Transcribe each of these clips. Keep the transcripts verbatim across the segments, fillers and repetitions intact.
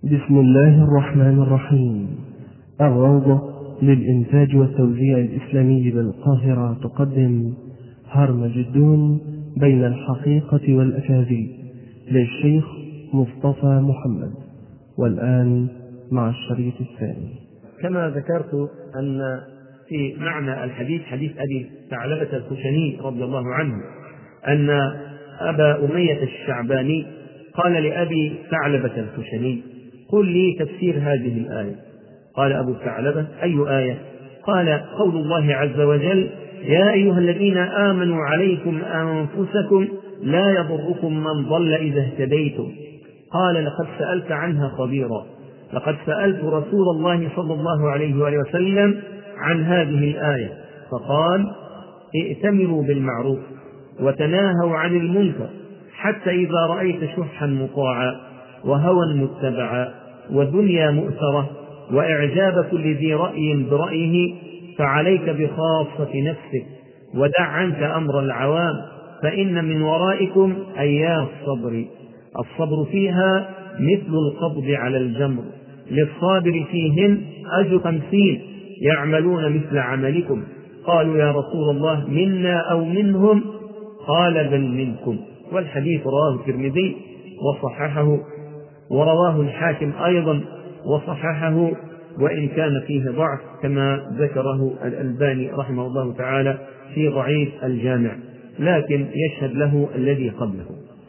بسم الله الرحمن الرحيم. الروضة للإنتاج والتوزيع الإسلامي بالقاهرة تقدم هرمج الدون بين الحقيقة والأكاذيب للشيخ مصطفى محمد. والآن مع الشريط الثاني. كما ذكرت أن في معنى الحديث حديث أبي ثعلبة الخشني رضي الله عنه أن أبا أمية الشعباني قال لأبي ثعلبة الخشني: قل لي تفسير هذه الآية. قال أبو ثعلبة: أي آية؟ قال: قول الله عز وجل: يا أيها الذين آمنوا عليكم أنفسكم لا يضركم من ضل إذا اهتديتم. قال: لقد سألت عنها خبيرا، لقد سألت رسول الله صلى الله عليه وآله وسلم عن هذه الآية فقال: ائتمروا بالمعروف وتناهوا عن المنكر، حتى إذا رأيت شحا مطاعا وهوى متبعا ودنيا مؤثرة وإعجاب كل ذي رأي برأيه، فعليك بخاصة نفسك ودع عنك أمر العوام، فإن من ورائكم أيام الصبر، الصبر فيها مثل القبض على الجمر، للصابر فيهن أجر خمسين يعملون مثل عملكم. قالوا: يا رسول الله منا أو منهم؟ قال: بل منكم. والحديث رواه الترمذي وصححه، ورواه الحاكم أيضا وصححه، وإن كان فيه ضعف كما ذكره الألباني رحمه الله تعالى في ضعيف الجامع، لكن يشهد له الذي قبله.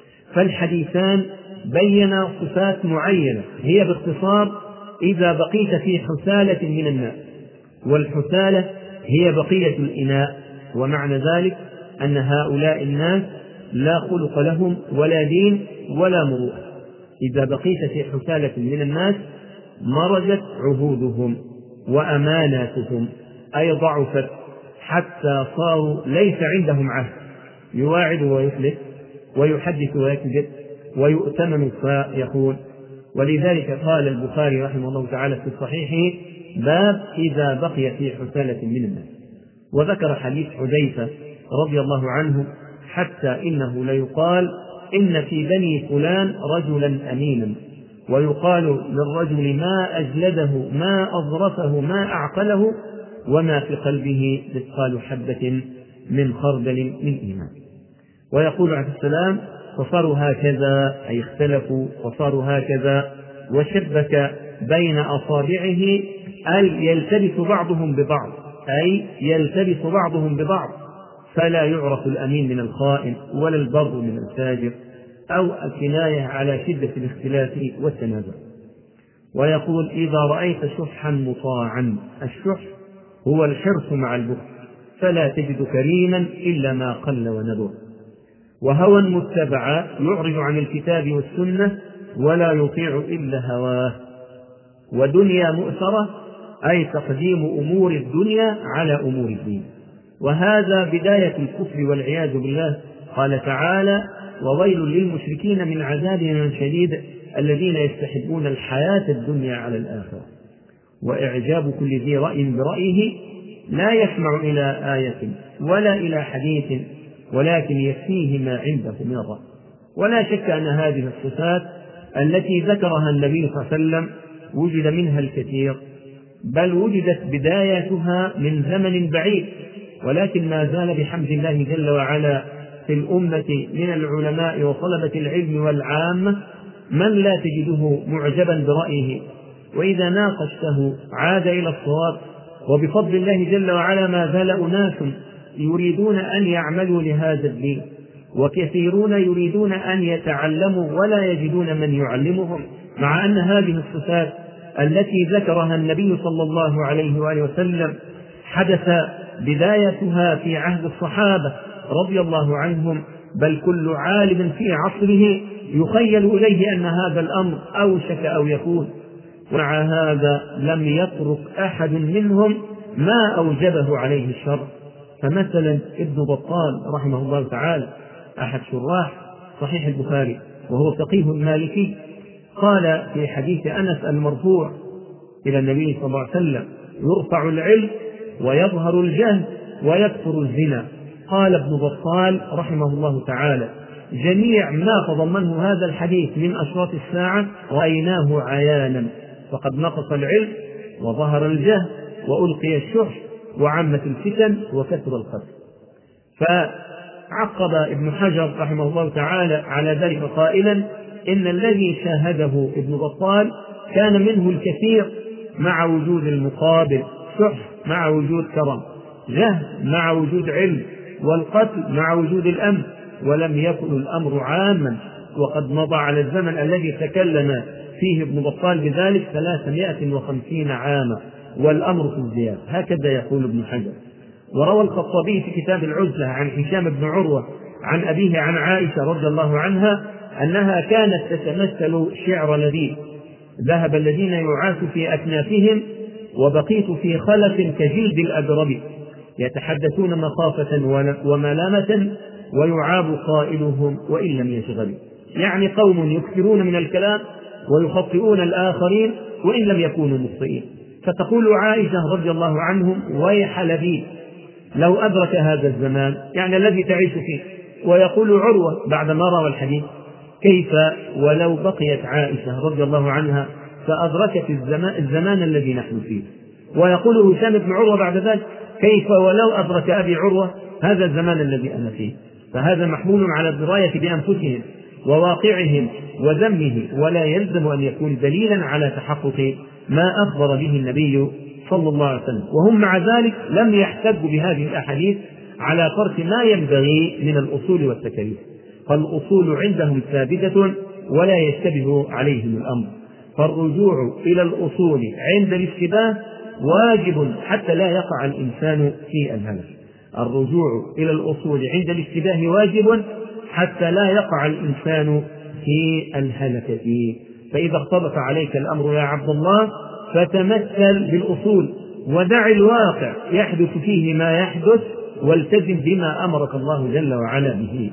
فالحديثان بينا صفات معينة هي باختصار: إذا بقيت في حثالة من الناس، والحثالة هي بقية الإناء، ومعنى ذلك أن هؤلاء الناس لا خلق لهم ولا دين ولا مروءة. إذا بقيت في حثالة من الناس مرجت عهودهم وأماناتهم، أي ضعفت حتى صاروا ليس عندهم عهد، يواعد ويفلت ويحدث ويكذب ويؤتمن فيخون. ولذلك قال البخاري رحمه الله تعالى في صحيحه: باب إذا بقي في حثالة من الناس. وذكر حديث حذيفة رضي الله عنه: حتى إنه ليقال إن في بني فلان رجلا أمينا، ويقال للرجل ما أجلده ما أظرفه ما أعقله وما في قلبه مثقال حبة من خردل من إيمان. ويقول عليه السلام: فصاروا هكذا، أي اختلفوا وصاروا هكذا، وشبك بين أصابعه، أي يلتبس بعضهم ببعض، أي يلتبس بعضهم ببعض، فلا يعرف الأمين من الخائن ولا البر من الفاجر، أو الكناية على شدة الاختلاف والتنازع. ويقول: إذا رأيت شحا مطاعا، الشح هو الحرص مع البخل، فلا تجد كريما إلا ما قل وندر. وهوى متبعا، يعرض عن الكتاب والسنة ولا يطيع إلا هواه. ودنيا مؤثرة، أي تقديم أمور الدنيا على أمور الدين، وهذا بداية الكفر والعياذ بالله. قال تعالى: وويل للمشركين من عذاب شديد الذين يستحبون الحياة الدنيا على الآخرة. وإعجاب كل ذي رأي برأيه، لا يسمع إلى آية ولا إلى حديث، ولكن يكفيه ما عنده من الرأي. ولا شك أن هذه الصفات التي ذكرها النبي صلى الله عليه وسلم وجد منها الكثير، بل وجدت بدايتها من زمن بعيد، ولكن ما زال بحمد الله جل وعلا في الأمة من العلماء وطلبة العلم والعامة من لا تجده معجبا برأيه، وإذا ناقشته عاد إلى الصواب. وبفضل الله جل وعلا ما زال أناس يريدون أن يعملوا لهذا الدين، وكثيرون يريدون أن يتعلموا ولا يجدون من يعلمهم، مع أن هذه الصفات التي ذكرها النبي صلى الله عليه وآله وسلم حدث بدايتها في عهد الصحابة رضي الله عنهم، بل كل عالم في عصره يخيل إليه أن هذا الأمر أوشك أو يكون، ومع هذا لم يترك أحد منهم ما أوجبه عليه الشر. فمثلا ابن بطال رحمه الله تعالى أحد شراح صحيح البخاري وهو فقيه مالكي، قال في حديث أنس المرفوع إلى النبي صلى الله عليه وسلم: يرفع العلم ويظهر الجهل ويكثر الزنا. قال ابن بطال رحمه الله تعالى: جميع ما تضمنه هذا الحديث من أشراط الساعة رأيناه عيانا، فقد نقص العلم وظهر الجهل وألقي الشح وعمت الفتن وكثر القتل. فعقب ابن حجر رحمه الله تعالى على ذلك قائلا: إن الذي شاهده ابن بطال كان منه الكثير مع وجود المقابل، شح مع وجود كرم، جهل مع وجود علم، والقتل مع وجود الأمن، ولم يكن الأمر عاما، وقد مضى على الزمن الذي تكلم فيه ابن بطال بذلك ثلاثمائة وخمسين عاما، والأمر في ازدياد. هكذا يقول ابن حجر. وروى الخطابي في كتاب العزلة عن هشام بن عروة عن أبيه عن عائشة رضي الله عنها أنها كانت تتمثل شعر لذيذ: ذهب الذين يعاش في أكنافهم وبقيت في خلف كجلد الأدرب، يتحدثون مخافة وملامة ويعاب قائلهم وإن لم يشغلوا. يعني قوم يكثرون من الكلام ويخطئون الآخرين وإن لم يكونوا مخطئين. فتقول عائشة رضي الله عنهم: ويح لبيد لو أدرك هذا الزمان، يعني الذي تعيش فيه. ويقول عروة بعدما روى الحديث: كيف ولو بقيت عائشة رضي الله عنها فأدركت الزمان, الزمان الذي نحن فيه. ويقول هشام بن عروة بعد ذلك: كيف ولو أدرك أبي عروة هذا الزمان الذي أنا فيه. فهذا محمول على الدراية بأنفسهم وواقعهم وذمه، ولا يلزم أن يكون دليلا على تحقق ما أخبر به النبي صلى الله عليه وسلم. وهم مع ذلك لم يحتجوا بهذه الأحاديث على ترك ما ينبغي من الأصول والتكاليف، فالأصول عندهم ثابتة ولا يشتبه عليهم الأمر. فالرجوع إلى الأصول عند الاشتباه واجب حتى لا يقع الإنسان في الهلك. الرجوع إلى الأصول عند الاشتباه واجب حتى لا يقع الإنسان في الهلكة. فإذا اختلط عليك الأمر يا عبد الله فتمثل بالأصول ودع الواقع يحدث فيه ما يحدث، والتزم بما أمرك الله جل وعلا به.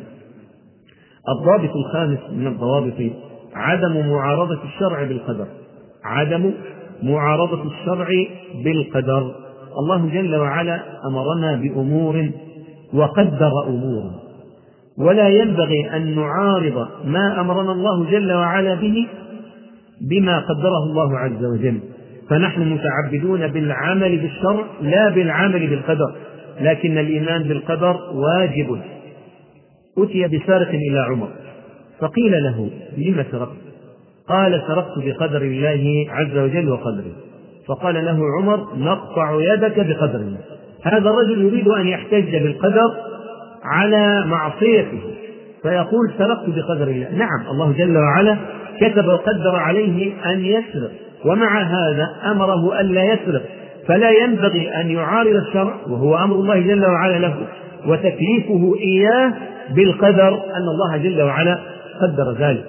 الضابط الخامس من الضوابط عدم معارضة الشرع بالقدر. عدم معارضة الشرع بالقدر. الله جل وعلا أمرنا بأمور وقدر أمور، ولا ينبغي أن نعارض ما أمرنا الله جل وعلا به بما قدره الله عز وجل. فنحن متعبدون بالعمل بالشرع لا بالعمل بالقدر، لكن الإيمان بالقدر واجب. أتي بسارق إلى عمر فقيل له: لم سرقت؟ قال: سرقت بقدر الله عز وجل وقدره. فقال له عمر: نقطع يدك بقدر الله. هذا الرجل يريد أن يحتج بالقدر على معصيته فيقول: سرقت بقدر الله. نعم، الله جل وعلا كتب وقدر عليه أن يسرق، ومع هذا أمره ألا يسرق، فلا ينبغي أن يعارض الشرع وهو أمر الله جل وعلا له وتكليفه إياه بالقدر أن الله جل وعلا قدر ذلك.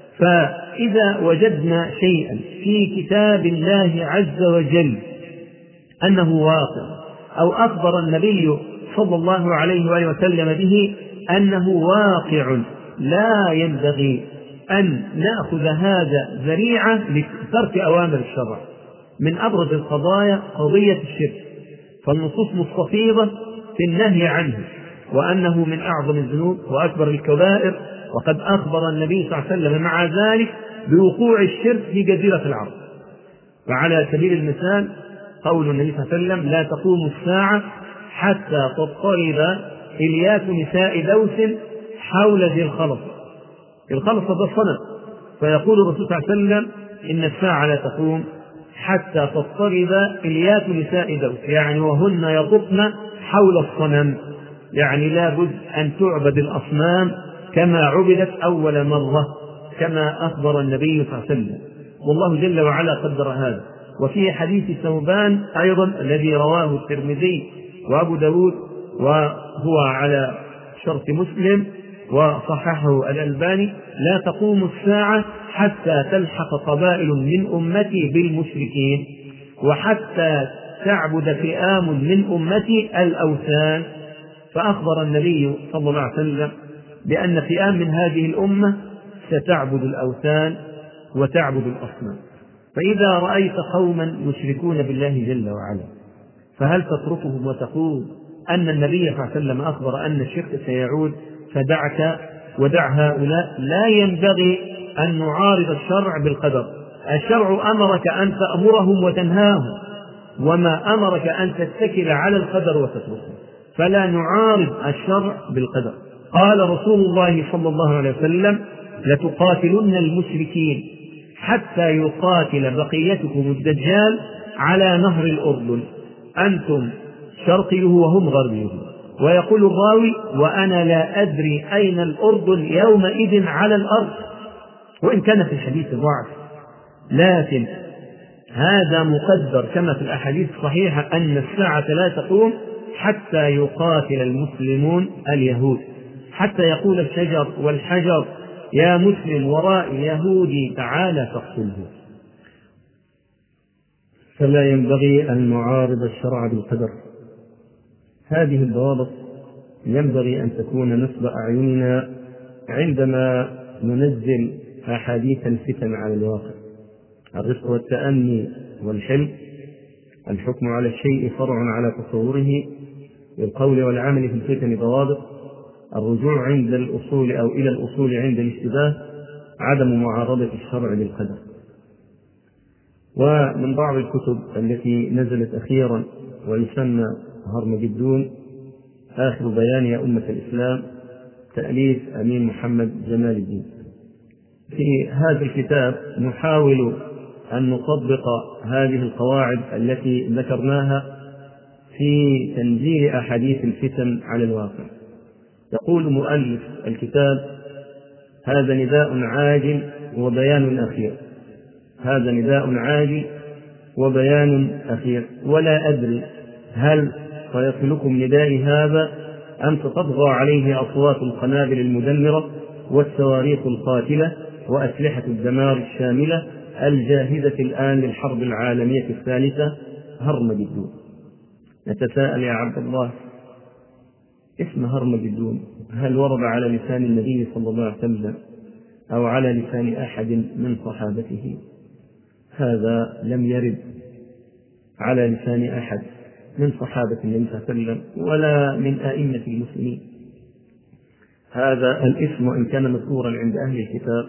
فإذا وجدنا شيئا في كتاب الله عز وجل أنه واقع، أو أخبر النبي صلى الله عليه وآله وسلم به أنه واقع، لا ينبغي أن نأخذ هذا ذريعة لترك أوامر الشرع. من أبرز القضايا قضية الشرك، فالنصوص مستفيضة في النهي عنه، وأنه من أعظم الذنوب وأكبر الكبائر، وقد أخبر النبي صلى الله عليه وسلم مع ذلك بوقوع الشرك في جزيرة العرب. وعلى سبيل المثال قول النبي صلى الله عليه وسلم: لا تقوم الساعة حتى تضطرب إليات نساء دوس حول ذي الخلص. الخلص ده الصنم، فيقول الرسول صلى الله عليه وسلم: إن الساعة لا تقوم حتى تضطرب إليات نساء دوس، يعني وهن يطفن حول الصنم، يعني لا بد أن تعبد الأصنام كما عبدت أول مرة، كما أخبر النبي صلى الله عليه وسلم. والله جل وعلا قدر هذا. وفي حديث ثوبان أيضا الذي رواه الترمذي وأبو داود وهو على شرط مسلم وصححه الألباني: لا تقوم الساعة حتى تلحق قبائل من أمتي بالمشركين، وحتى تعبد فئام من أمتي الأوثان. فأخبر النبي صلى الله عليه وسلم بأن فئام من هذه الأمة ستعبد الأوثان وتعبد الأصنام. فإذا رأيت قوما يشركون بالله جل وعلا فهل تتركهم وتقول أن النبي صلى الله عليه وسلم أخبر أن الشرك سيعود فدعك ودع هؤلاء. لا ينبغي أن نعارض الشرع بالقدر. الشرع أمرك أن تأمرهم وتنهاهم، وما أمرك أن تتكل على القدر وتتركه، فلا نعارض الشرع بالقدر. قال رسول الله صلى الله عليه وسلم: لتقاتلن المشركين حتى يقاتل بقيتكم الدجال على نهر الأردن، أنتم شرقيه وهم غربيه. ويقول الراوي: وأنا لا أدري أين الأردن يومئذ على الأرض. وإن كان في الحديث ضعف، لكن هذا مقدر كما في الأحاديث الصحيحة أن الساعة لا تقوم حتى يقاتل المسلمون اليهود، حتى يقول الشجر والحجر: يا مسلم ورائي يهودي تعالى فاقتله. فلا ينبغي أن نعارض الشرع بالقدر. هذه الضوابط ينبغي أن تكون نصب أعيننا عندما ننزل أحاديث الفتن على الواقع: الرفق والتأني والحلم، الحكم على الشيء فرع على تصوره، بالقول والعمل في الفتن ضوابط، الرجوع عند الأصول أو إلى الأصول عند الاشتباه، عدم معارضة الشرع بالقدر. ومن بعض الكتب التي نزلت أخيرا ويسمى هرمجدون آخر بيان يا أمة الإسلام، تأليف أمين محمد جمال الدين. في هذا الكتاب نحاول أن نطبق هذه القواعد التي ذكرناها في تنزيل أحاديث الفتن على الواقع. يقول مؤلف الكتاب: هذا نداء عاجل وبيان أخير، هذا نداء عاجل وبيان أخير، ولا أدري هل سيصلكم ندائي هذا أم ستطغى عليه أصوات القنابل المدمرة والصواريخ القاتلة وأسلحة الدمار الشاملة الجاهزة الآن للحرب العالمية الثالثة هرمجدون. نتساءل يا عبد الله: اسم هرمجدون هل ورد على لسان النبي صلى الله عليه وسلم أو على لسان أحد من صحابته؟ هذا لم يرد على لسان أحد من صحابة النبي صلى الله عليه وسلم ولا من أئمة المسلمين. هذا الاسم وإن كان مذكورا عند أهل الكتاب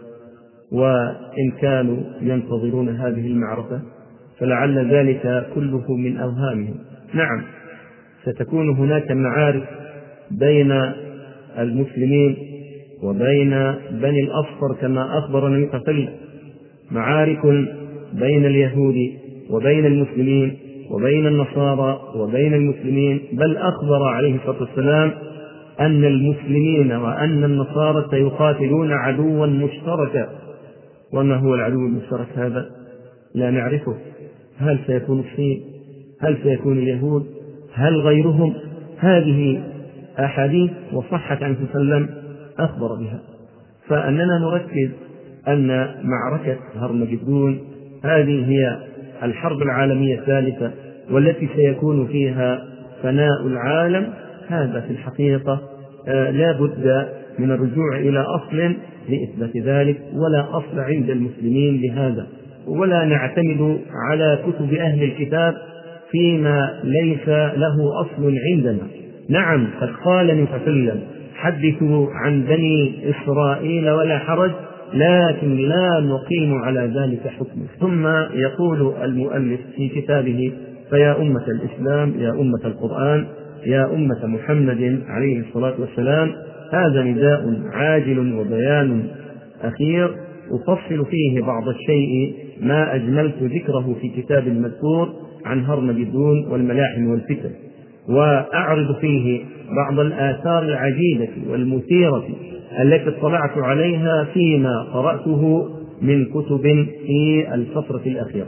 وإن كانوا ينتظرون هذه المعركة فلعل ذلك كله من أوهامهم. نعم، ستكون هناك معارك بين المسلمين وبين بني الأصفر كما أخبر النبي صلى الله عليه وسلم، معارك بين اليهود وبين المسلمين وبين النصارى وبين المسلمين، بل أخبر عليه الصلاة والسلام أن المسلمين وأن النصارى سيقاتلون عدوا مشتركا. وما هو العدو المشترك هذا؟ لا نعرفه. هل سيكون الصين؟ هل سيكون اليهود؟ هل غيرهم؟ هذه أحاديث وصحت عن صلى الله عليه وسلم أخبر بها. فأننا نركز أن معركة هرمجدون هذه هي الحرب العالمية الثالثة والتي سيكون فيها فناء العالم. هذا في الحقيقة آه لا بد من الرجوع إلى أصل لإثبات ذلك، ولا أصل عند المسلمين لهذا، ولا نعتمد على كتب أهل الكتاب فيما ليس له أصل عندنا. نعم، قد قال النبي صلى الله عليه وسلم: حدثوا عن بني إسرائيل ولا حرج، لكن لا نقيم على ذلك حكما. ثم يقول المؤلف في كتابه: فيا أمة الإسلام، يا أمة القرآن، يا أمة محمد عليه الصلاة والسلام، هذا نداء عاجل وبيان أخير أفصل فيه بعض الشيء ما أجملت ذكره في كتاب المذكور عن هرمجدون والملاحم والفتن، وأعرض فيه بعض الآثار العجيبة والمثيرة التي اطلعت عليها فيما قرأته من كتب في الفترة الأخيرة.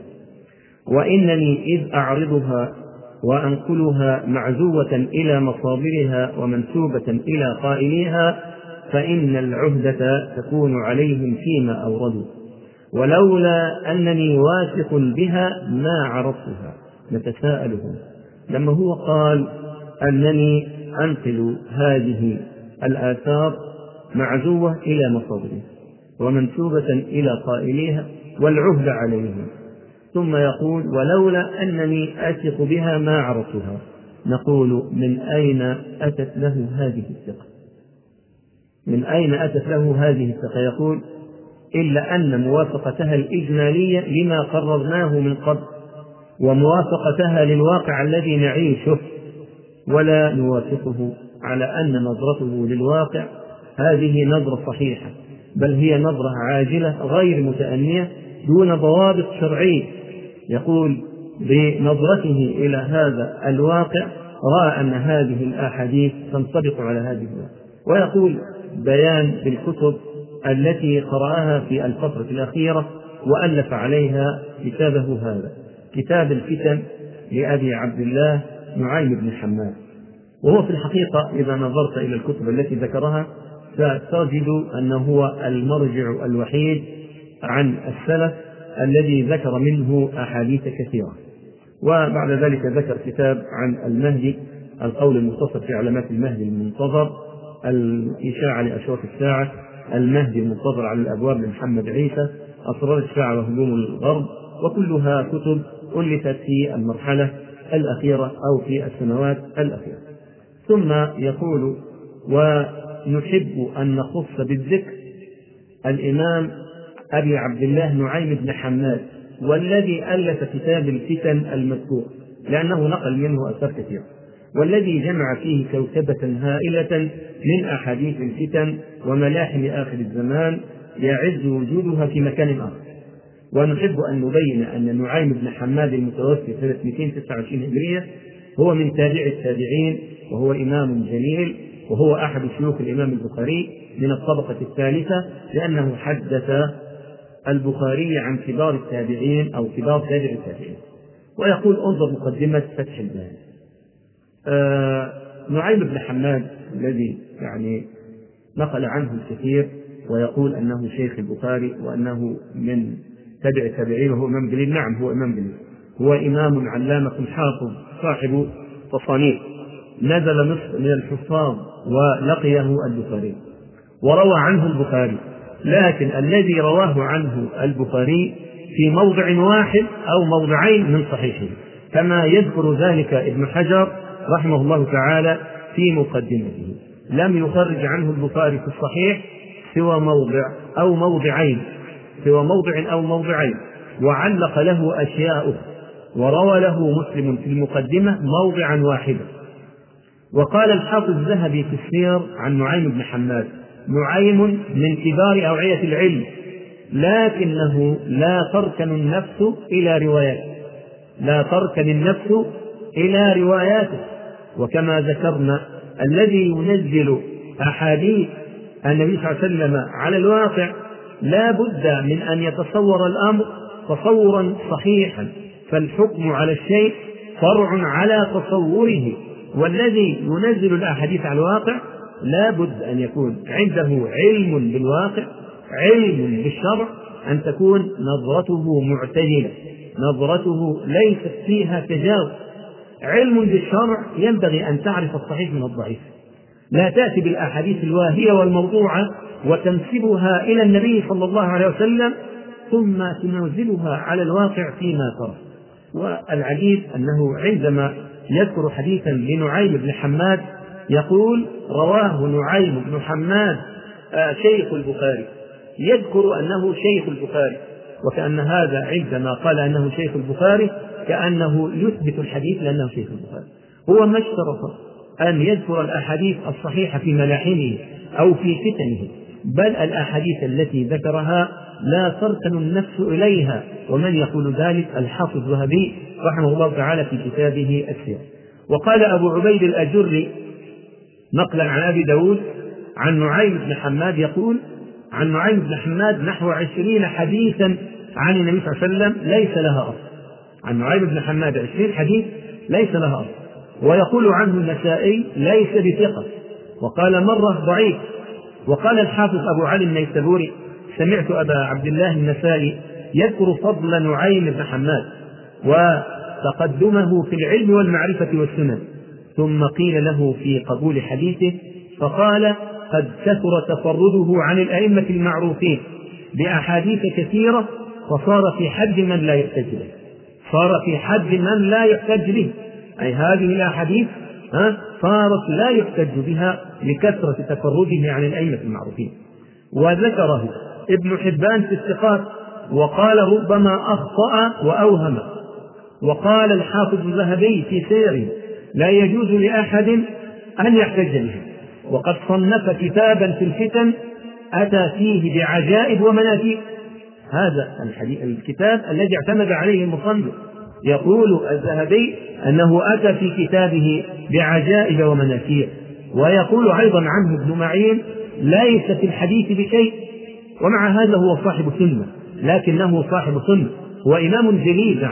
وإنني إذ أعرضها وأنقلها معزوة إلى مصادرها ومنسوبة إلى قائليها فإن العهدة تكون عليهم فيما أوردوا، ولولا أنني واثق بها ما عرضتها. نتساءلهم لما هو قال أنني أنقل هذه الآثار معزوة إلى مصادرها ومنسوبة إلى قائليها والعهد عليهم، ثم يقول ولولا أنني أثق بها ما عرفتها، نقول من أين أتت له هذه الثقة؟ من أين أتت له هذه الثقة؟ يقول: إلا أن موافقتها الإجمالية لما قررناه من قبل، وموافقتها للواقع الذي نعيشه، ولا نوافقه على أن نظرته للواقع هذه نظرة صحيحة، بل هي نظرة عاجلة غير متأنية دون ضوابط شرعية. يقول: بنظرته إلى هذا الواقع رأى أن هذه الأحاديث تنطبق على هذه الواقع. ويقول بيان بالكتب التي قرأها في الفترة الأخيرة وألف عليها كتابه هذا، كتاب الفتن لأبي عبد الله نعيم بن حماد. وهو في الحقيقة إذا نظرت إلى الكتب التي ذكرها ستجد أنه هو المرجع الوحيد عن السلف الذي ذكر منه أحاديث كثيرة. وبعد ذلك ذكر كتاب عن المهدي، القول المختصر في علامات المهدي المنتظر، الإشاعة لأشراط الساعة، المهدي المنتظر على الأبواب لمحمد عيسى، أسرار الساعة وهجوم الغرب، وكلها كتب ألفت في المرحلة الأخيرة أو في السنوات الأخيرة. ثم يقول: ونحب أن نخص بالذكر الإمام أبي عبد الله نعيم بن حماد، والذي ألف كتاب الفتن المذكور، لأنه نقل منه أثار كثيرة، والذي جمع فيه كوكبة هائلة من أحاديث الفتن وملاحم آخر الزمان يعز وجودها في مكان آخر. ونحب أن نبين أن نعيم بن حماد المتوفي سنة مئتين وتسعة وعشرين هجرية هو من تابع التابعين، وهو إمام جليل، وهو أحد شيوخ الإمام البخاري من الطبقة الثالثة، لأنه حدث البخاري عن كبار التابعين أو كبار تابع التابعين. ويقول: انظر مقدمة فتح الباري. آه نعيم بن حماد الذي يعني نقل عنه الكثير ويقول أنه شيخ البخاري وأنه من تابع التابعين وهو إمام جليل. نعم، هو إمام جليل، هو إمام علامة حافظ صاحب تصانيف، نزل مصر من الحفاظ ولقيه البخاري وروى عنه البخاري، لكن الذي رواه عنه البخاري في موضع واحد أو موضعين من صحيحه، كما يذكر ذلك ابن حجر رحمه الله تعالى في مقدمته. لم يخرج عنه البخاري في الصحيح سوى موضع أو موضعين سوى موضع أو موضعين وعلق له أشياء، وروى له مسلم في المقدمة موضعا واحدا. وقال الحافظ الذهبي في السير عن نعيم بن حماد: نعيم من كبار أوعية العلم، لكنه لا تركن النفس إلى رواياته لا تركن النفس إلى رواياته وكما ذكرنا الذي ينزل أحاديث النبي صلى الله عليه وسلم على الواقع لا بد من أن يتصور الأمر تصورا صحيحا، فالحكم على الشيء فرع على تصوره، والذي ينزل الأحاديث على الواقع لا بد أن يكون عنده علم بالواقع، علم بالشرع، أن تكون نظرته معتدلة، نظرته ليست فيها تجاوز. علم بالشرع ينبغي أن تعرف الصحيح من الضعيف، لا تأتي بالأحاديث الواهية والموضوعة وتنسبها إلى النبي صلى الله عليه وسلم ثم تنزلها على الواقع فيما ترى. والعجيب أنه عندما يذكر حديثا لنعيم بن حماد يقول: رواه نعيم بن حماد آه شيخ البخاري، يذكر أنه شيخ البخاري، وكأن هذا عندما قال أنه شيخ البخاري كأنه يثبت الحديث لأنه شيخ البخاري. هو ما اشترط أن يذكر الأحاديث الصحيحة في ملاحمه أو في فتنه، بل الأحاديث التي ذكرها لا تركن النفس إليها. ومن يقول ذلك الحافظ الذهبي رحمه الله تعالى في كتابه السير. وقال أبو عبيد الأجري نقلا عن أبي داود عن نعيم بن حماد يقول: عن نعيم بن حماد نحو عشرين حديثا عن النبي صلى الله عليه وسلم ليس لها أصل. عن نعيم بن حماد عشرين حديث ليس لها أصل. ويقول عنه النسائي: ليس بثقة، وقال مرة ضعيف. وقال الحافظ أبو علي النيسابوري: سمعت أبا عبد الله النسائي يذكر فضل نعيم بن حماد وتقدمه في العلم والمعرفة والسنن، ثم قيل له في قبول حديثه فقال: قد كثر تفرده عن الأئمة المعروفين بأحاديث كثيرة، فصار في حد من لا يحتج به صار في حد من لا يحتج به أي هذه الأحاديث صارت لا يحتج بها لكثرة تفرده عن الأئمة المعروفين. وذكره ابن حبان في الثقات وقال ربما أخطأ وأوهم. وقال الحافظ الذهبي في سيره لا يجوز لأحد أن يحتج به، وقد صنف كتابا في الفتن أتى فيه بعجائب ومناكير. هذا الكتاب الذي اعتمد عليه المصنف، يقول الذهبي أنه أتى في كتابه بعجائب ومناكير. ويقول أيضا عنه ابن معين ليس في الحديث بشيء، ومع هذا هو صاحب سنة، لكنه صاحب سنة وإمام جليل،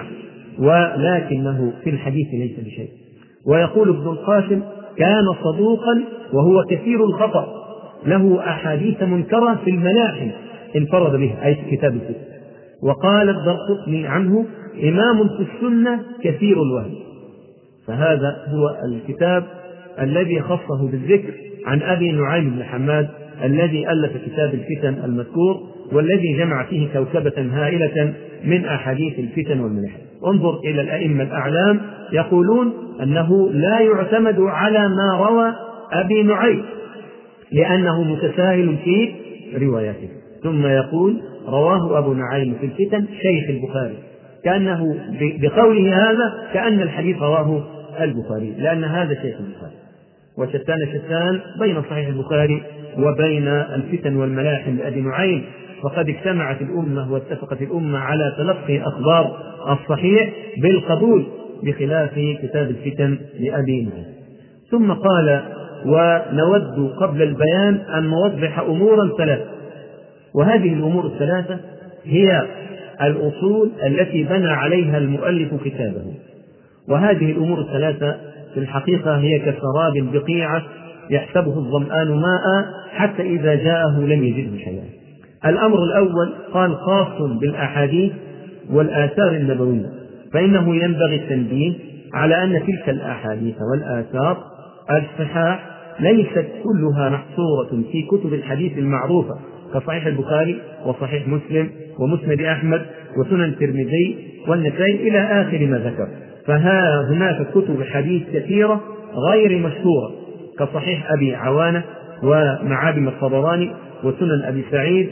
ولكنه في الحديث ليس بشيء. ويقول ابن القاسم كان صدوقا وهو كثير الخطأ، له أحاديث منكرة في الملاحم انفرد به، أي في كتاب الفتن. وقال الدرقطني عنه إمام في السنة كثير الوهم. فهذا هو الكتاب الذي خصه بالذكر عن أبي نعيم بن حماد الذي ألف كتاب الفتن المذكور، والذي جمع فيه كوكبة هائلة من أحاديث الفتن والملاحم. انظر إلى الأئمة الأعلام يقولون أنه لا يعتمد على ما روى أبي نعيم لأنه متساهل في رواياته، ثم يقول رواه أبو نعيم في الفتن شيخ البخاري، كأنه بقوله هذا كأن الحديث رواه البخاري، لأن هذا شيخ البخاري. وشتان شتان بين صحيح البخاري وبين الفتن والملاحم لأبي نعيم، فقد اجتمعت الأمة واتفقت الأمة على تلقي أخبار الصحيح بالقبول بخلاف كتاب الفتن لأبي نعيم. ثم قال ونود قبل البيان أن نوضح أمورا ثلاثة، وهذه الأمور الثلاثة هي الأصول التي بنى عليها المؤلف كتابه. وهذه الأمور الثلاثة في الحقيقة هي كسراب بقيعة يحسبه الظمآن ماء حتى إذا جاءه لم يجده شيئا. الأمر الأول قال خاص بالأحاديث والآثار النبوية، فإنه ينبغي التنبيه على أن تلك الأحاديث والآثار الصحاح ليست كلها محصورة في كتب الحديث المعروفة كصحيح البخاري وصحيح مسلم ومسند أحمد وسنن الترمذي والنسائي إلى آخر ما ذكر، فها هناك كتب حديث كثيرة غير مشهورة كصحيح أبي عوانة ومعاجم الطبراني وسنن أبي سعيد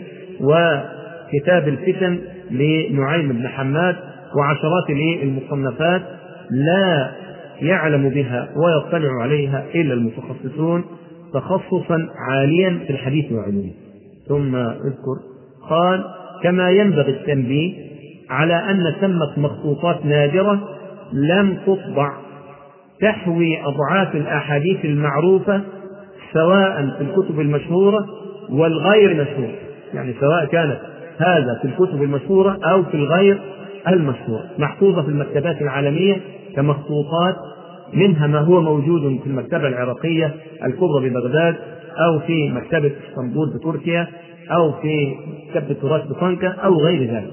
وكتاب الفتن لنعيم بن حماد وعشرات المصنفات لا يعلم بها ويطلع عليها إلا المتخصصون تخصصا عاليا في الحديث وعلومه. ثم اذكر قال كما ينبغي التنبيه على أن ثمة مخطوطات نادرة لم تطبع تحوي أضعاف الأحاديث المعروفة سواء في الكتب المشهورة والغير مشهورة، يعني سواء كانت هذا في الكتب المشهورة أو في الغير المشهورة، محفوظة في المكتبات العالمية كمخطوطات، منها ما هو موجود في المكتبة العراقية الكبرى ببغداد أو في مكتبة اسطنبول بتركيا أو في مكتبة التراث بطنجة أو غير ذلك.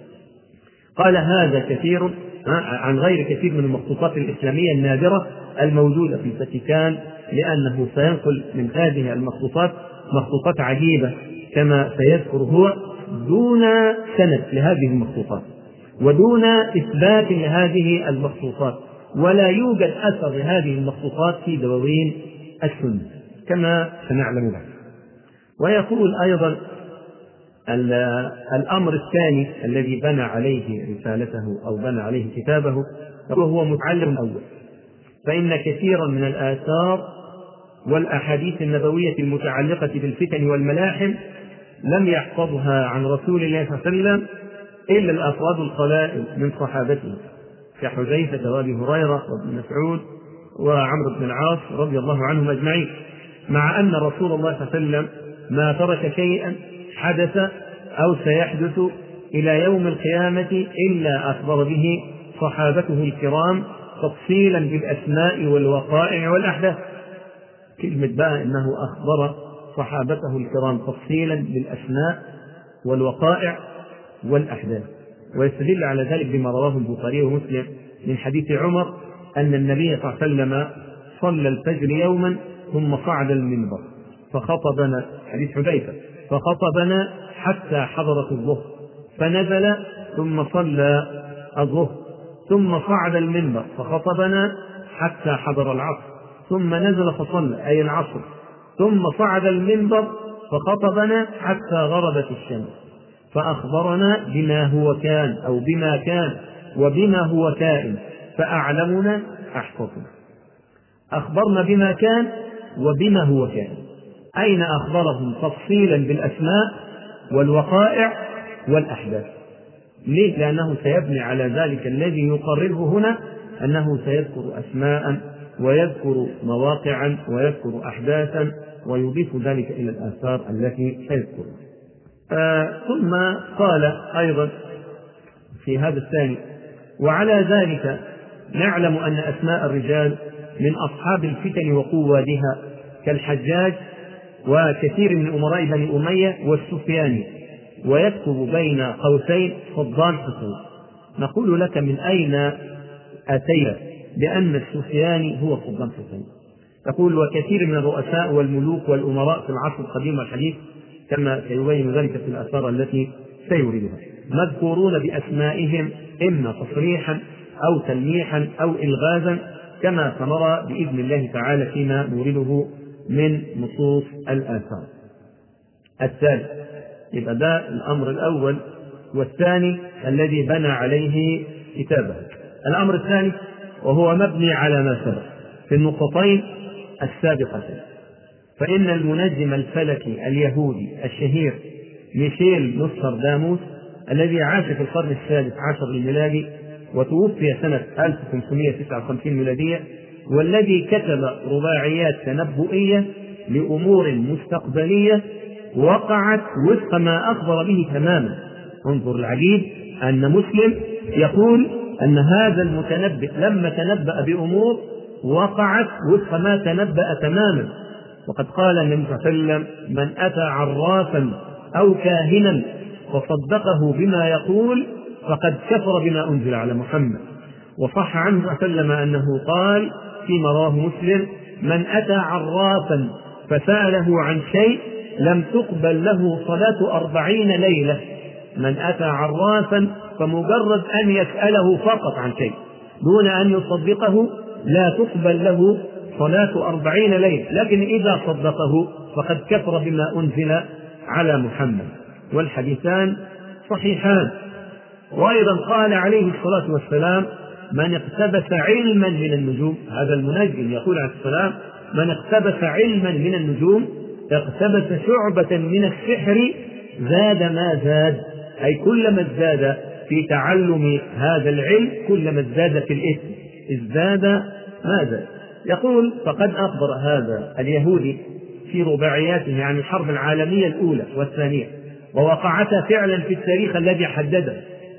قال هذا كثير عن غير كثير من المخطوطات الإسلامية النادرة الموجودة في الفاتيكان، لأنه سينقل من هذه المخطوطات مخطوطات عجيبة كما سيذكر هو دون سند لهذه المخطوطات ودون إثبات لهذه المخطوطات، ولا يوجد أثر لهذه المخطوطات في دواوين السنة كما سنعلم بعد. ويقول أيضا الأمر الثاني الذي بنى عليه رسالته أو بنى عليه كتابه وهو متعلم الأول، فإن كثيرا من الآثار والأحاديث النبوية المتعلقة بالفتن والملاحم لم يحفظها عن رسول الله صلى الله عليه وسلم إلا الأفراد القلائل من صحابته كحذيفة وأبي هريرة وابن مسعود وعمرو بن العاص رضي الله عنهم أجمعين، مع أن رسول الله صلى الله عليه وسلم ما ترك شيئا حدث أو سيحدث إلى يوم القيامة إلا أخبر به صحابته الكرام تفصيلا بالأسماء والوقائع والأحداث. كلمة بقى إنه أخبر صحابته الكرام تفصيلا بالأسماء والوقائع والأحداث، ويستدل على ذلك بما رواه البخاري ومسلم من حديث عمر أن النبي صلى الله عليه وسلم صلى الفجر يوما ثم صعد المنبر فخطبنا، حديث حذيفة، فخطبنا حتى حضرت الظهر فنزل ثم صلى الظهر ثم صعد المنبر فخطبنا حتى حضر العصر ثم نزل فصلى أي العصر، ثم صعد المنبر فخطبنا حتى غربت الشمس، فأخبرنا بما هو كان أو بما كان وبما هو كائن، فأعلمنا أحفظنا. أخبرنا بما كان وبما هو كائن، أين أخبرهم تفصيلا بالأسماء والوقائع والأحداث. ليه؟ لأنه سيبني على ذلك الذي يقرره هنا أنه سيذكر أسماء ويذكر مواقعا ويذكر أحداثا ويضيف ذلك إلى الآثار التي سيذكرها. آه ثم قال أيضا في هذا الثاني: وعلى ذلك نعلم أن أسماء الرجال من أصحاب الفتن وقوادها كالحجاج وكثير من أمراء بني أمية والسفياني، ويكتب بين قوسين صدام حسين. نقول لك: من أين أتيت بأن السفياني هو صدام حسين؟ تقول: وكثير من الرؤساء والملوك والأمراء في العصر القديم والحديث، كما سيبين ذلك في الآثار التي سيوردها، مذكورون بأسمائهم إما تصريحا أو تلميحا أو إلغازا، كما سنرى بإذن الله تعالى فيما نورده من نصوص الآثار. الثالث، يبقى ده الأمر الأول والثاني الذي بنى عليه كتابه. الأمر الثاني وهو مبني على ما سبق في النقطتين السابقتين، فإن المنجم الفلكي اليهودي الشهير ميشيل نوستراداموس الذي عاش في القرن السادس عشر الميلادي وتوفي سنة ألف وخمسمائة وتسعة وخمسين ميلادية، والذي كتب رباعيات تنبؤية لأمور مستقبلية وقعت وفق ما أخبر به تماما. انظر العجيب أن مسلم يقول أن هذا المتنبئ لما تنبأ بأمور وقعت وفق ما تنبأ تماما، وقد قال النبي صلى الله عليه وسلم: من أتى عرافا أو كاهنا فصدقه بما يقول فقد كفر بما أنزل على محمد. وصح عنه صلى الله عليه وسلم أنه قال فيما رواه مسلم: من أتى عرافا فسأله عن شيء لم تقبل له صلاة أربعين ليلة. من أتى عرافا فمجرد أن يسأله فقط عن شيء دون أن يصدقه لا تقبل له صلاة أربعين ليلة، لكن إذا صدقه فقد كفر بما أنزل على محمد. والحديثان صحيحان. وأيضا قال عليه الصلاة والسلام: من اقتبس علما من النجوم، هذا المنجم يقول عليه السلام: من اقتبس علما من النجوم اقتبس شعبة من السحر زاد ما زاد، أي كلما ازداد في تعلم هذا العلم كلما ازداد في الإثم، ازداد ما زاد. يقول: فقد أخبر هذا اليهودي في رباعياته عن الحرب العالمية الأولى والثانية، ووقعتا فعلا في التاريخ الذي حدده،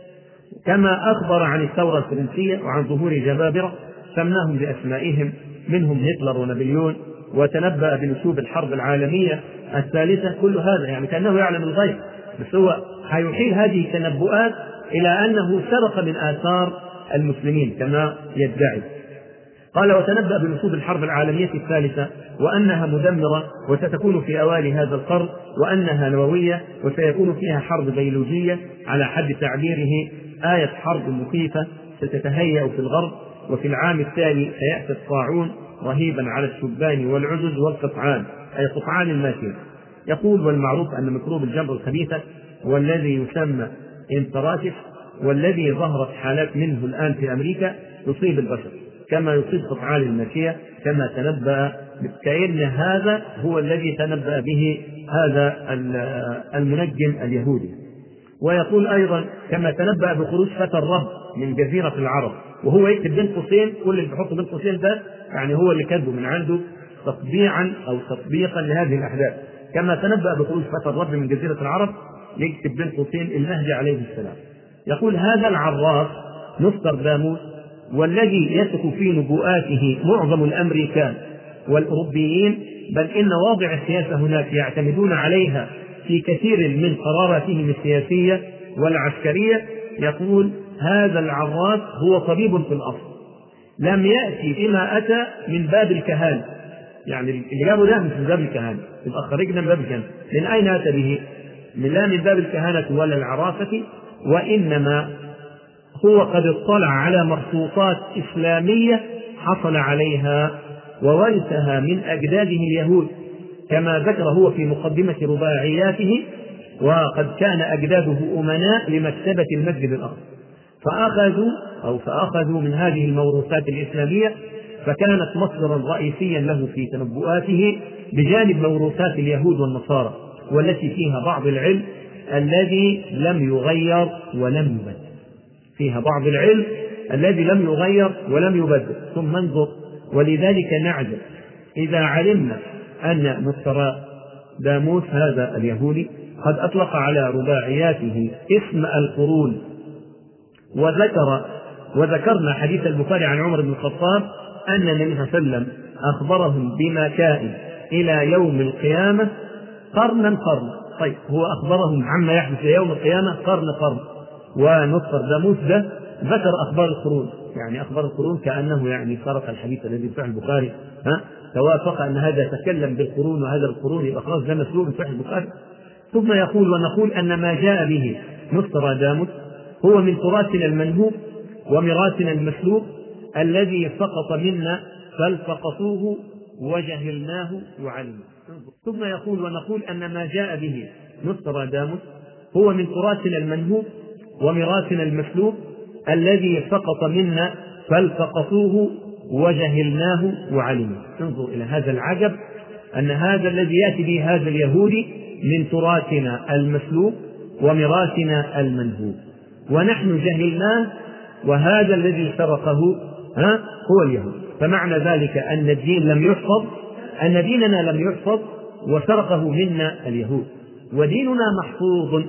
كما أخبر عن الثورة الفرنسية وعن ظهور جبابرة سماهم بأسمائهم منهم هتلر ونابليون، وتنبأ بنشوب الحرب العالمية الثالثة. كل هذا يعني كأنه يعلم الغيب، بس هو حيحيل هذه التنبؤات إلى أنه سرق من آثار المسلمين كما يدعي. قال: وتنبأ بنشوب الحرب العالمية الثالثة وأنها مدمرة وستكون في أوائل هذا القرن، وأنها نووية وسيكون فيها حرب بيولوجية على حد تعبيره آية حرب مخيفة ستتهيأ في الغرب، وفي العام التالي سيأتي الطاعون رهيبا على الشبان والعجز والقطعان، أي قطعان الماشية. يقول: والمعروف أن ميكروب الجمر الخبيثة والذي يسمى انتراتيس والذي ظهرت حالات منه الآن في أمريكا يصيب البشر كما يصيب قطعان الماشية، كما تنبأ، كأن هذا هو الذي تنبأ به هذا المنجم اليهودي. ويقول أيضا: كما تنبأ بخروج فتى الرب من جزيرة العرب، وهو يكتب بين قوسين، كل اللي بيحط بين قوسين ده يعني هو اللي كتبه من عنده تطبيعا أو تطبيقا لهذه الأحداث. كما تنبأ بخروج فتى الرب من جزيرة العرب يكتب بين قوسين المهدي عليه السلام. يقول: هذا العراف نوستراداموس والذي يثق في نبوءاته معظم الأمريكان والأوروبيين، بل إن واضع السياسة هناك يعتمدون عليها في كثير من قراراتهم السياسية والعسكرية. يقول: هذا العراف هو طبيب في الأصل، لم يأتي بما أتى من باب الكهانة، يعني اللي جابه ده مش من باب الكهانة، يبقى خرجنا من باب الكهانة. من أين أتى به؟ لا من باب الكهانة ولا العرافة، وإنما هو قد اطلع على مخطوطات إسلامية حصل عليها وورثها من أجداده اليهود، كما ذكر هو في مقدمة رباعياته: وقد كان أجداده أمناء لمكتبة المسجد الأقصى، فأخذوا أو فأخذوا من هذه الموروثات الإسلامية، فكانت مصدرا رئيسيا له في تنبؤاته بجانب موروثات اليهود والنصارى، والتي فيها بعض العلم الذي لم يغير ولم يبدل، فيها بعض العلم الذي لم يغير ولم يبدل. ثم انظر: ولذلك نعجب إذا علمنا أن نوستراداموس هذا اليهودي قد أطلق على رباعياته اسم القرون، وذكر وذكرنا حديث البخاري عن عمر بن الخطاب أن النبي صلى الله عليه وسلم أخبرهم بما كائن إلى يوم القيامة قرنا قرنا. طيب، هو أخبرهم عما يحدث إلى يوم القيامة قرن قرن، ونوستراداموس ده ذكر أخبار القرون، يعني أخبار القرون كأنه يعني سرق الحديث الذي في البخاري، ها توافق أن هذا تكلم بالقرون وهذا القرون، يبقى خلاص ده مسلوب في البخاري. ثم يقول: ونقول أن ما جاء به نوستراداموس هو من تراثنا المنهوب وميراثنا المسلوب الذي سقط منا فالتقطوه وجهلناه وعلمناه. ثم يقول: ونقول أن ما جاء به نوستراداموس هو من تراثنا المنهوب وميراثنا المسلوب الذي سقط منا فالتقطوه وجهلناه وعلمناه. انظر إلى هذا العجب، أن هذا الذي يأتي به هذا اليهودي من تراثنا المسلوب وميراثنا المنهوب، ونحن جهلناه، وهذا الذي سرقه ها هو اليهود. فمعنى ذلك أن الدين لم يحفظ، أن ديننا لم يحفظ وسرقه منا اليهود، وديننا محفوظ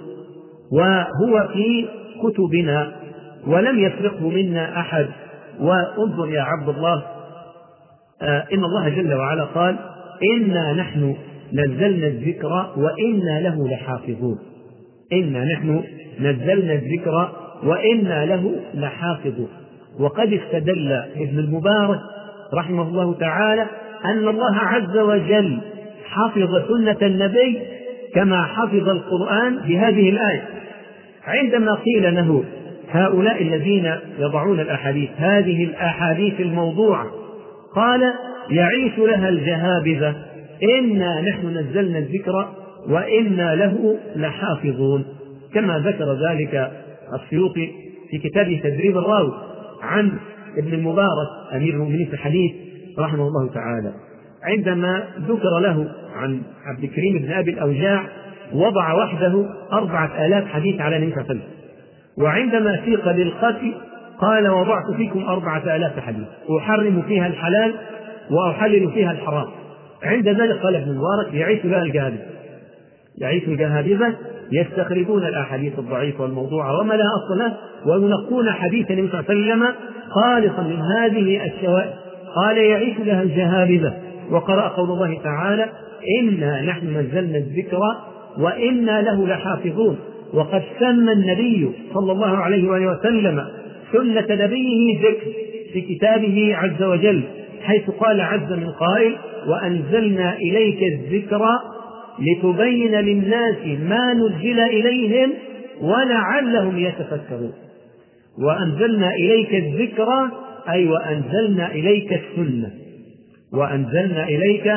وهو في كتبنا ولم يسرقه منا أحد. وانظر يا عبد الله، آه إن الله جل وعلا قال: إنا نحن نزلنا الذكر وإنا له لحافظون. إنا نحن نزلنا الذكر وإنا له لحافظون. وقد استدل ابن المبارك رحمه الله تعالى أن الله عز وجل حفظ سنة النبي كما حفظ القرآن بهذه الآية، عندما قيل له: هؤلاء الذين يضعون الأحاديث، هذه الأحاديث الموضوعة، قال: يعيش لها الجهابذة، إنا نحن نزلنا الذكر وإنا له لحافظون، كما ذكر ذلك السيوطي في كتابه تدريب الراوي عن ابن المبارك أمير المؤمنين في الحديث رحمه الله تعالى، عندما ذكر له عن عبد الكريم بن أبي الأوجاع وضع وحده أربعة آلاف حديث على النبي صلى الله عليه وسلم، وعندما سيق للقتل قال: وضعت فيكم أربعة آلاف حديث أحرم فيها الحلال وأحلل فيها الحرام. عند ذلك قال ابن المبارك: يعيش لها الجهابذة، يعيش الجهابذة يستخرجون الأحاديث الضعيفة والموضوعة وما لا أصل له، وينقون حديث النبي صلى الله عليه وسلم خالصا من هذه الشوائب. قال: يعيش لها الجهابذة. وقرأ قول الله تعالى: إنا نحن نزلنا الذكر وإنا له لحافظون. وقد سمى النبي صلى الله عليه وآله وسلم سنة نبيه ذكر في كتابه عز وجل، حيث قال عز من قائل: وأنزلنا إليك الذكر لتبين للناس ما نزل إليهم ولعلهم يتفكرون. وأنزلنا إليك الذكر أي وأنزلنا إليك السنة، وأنزلنا إليك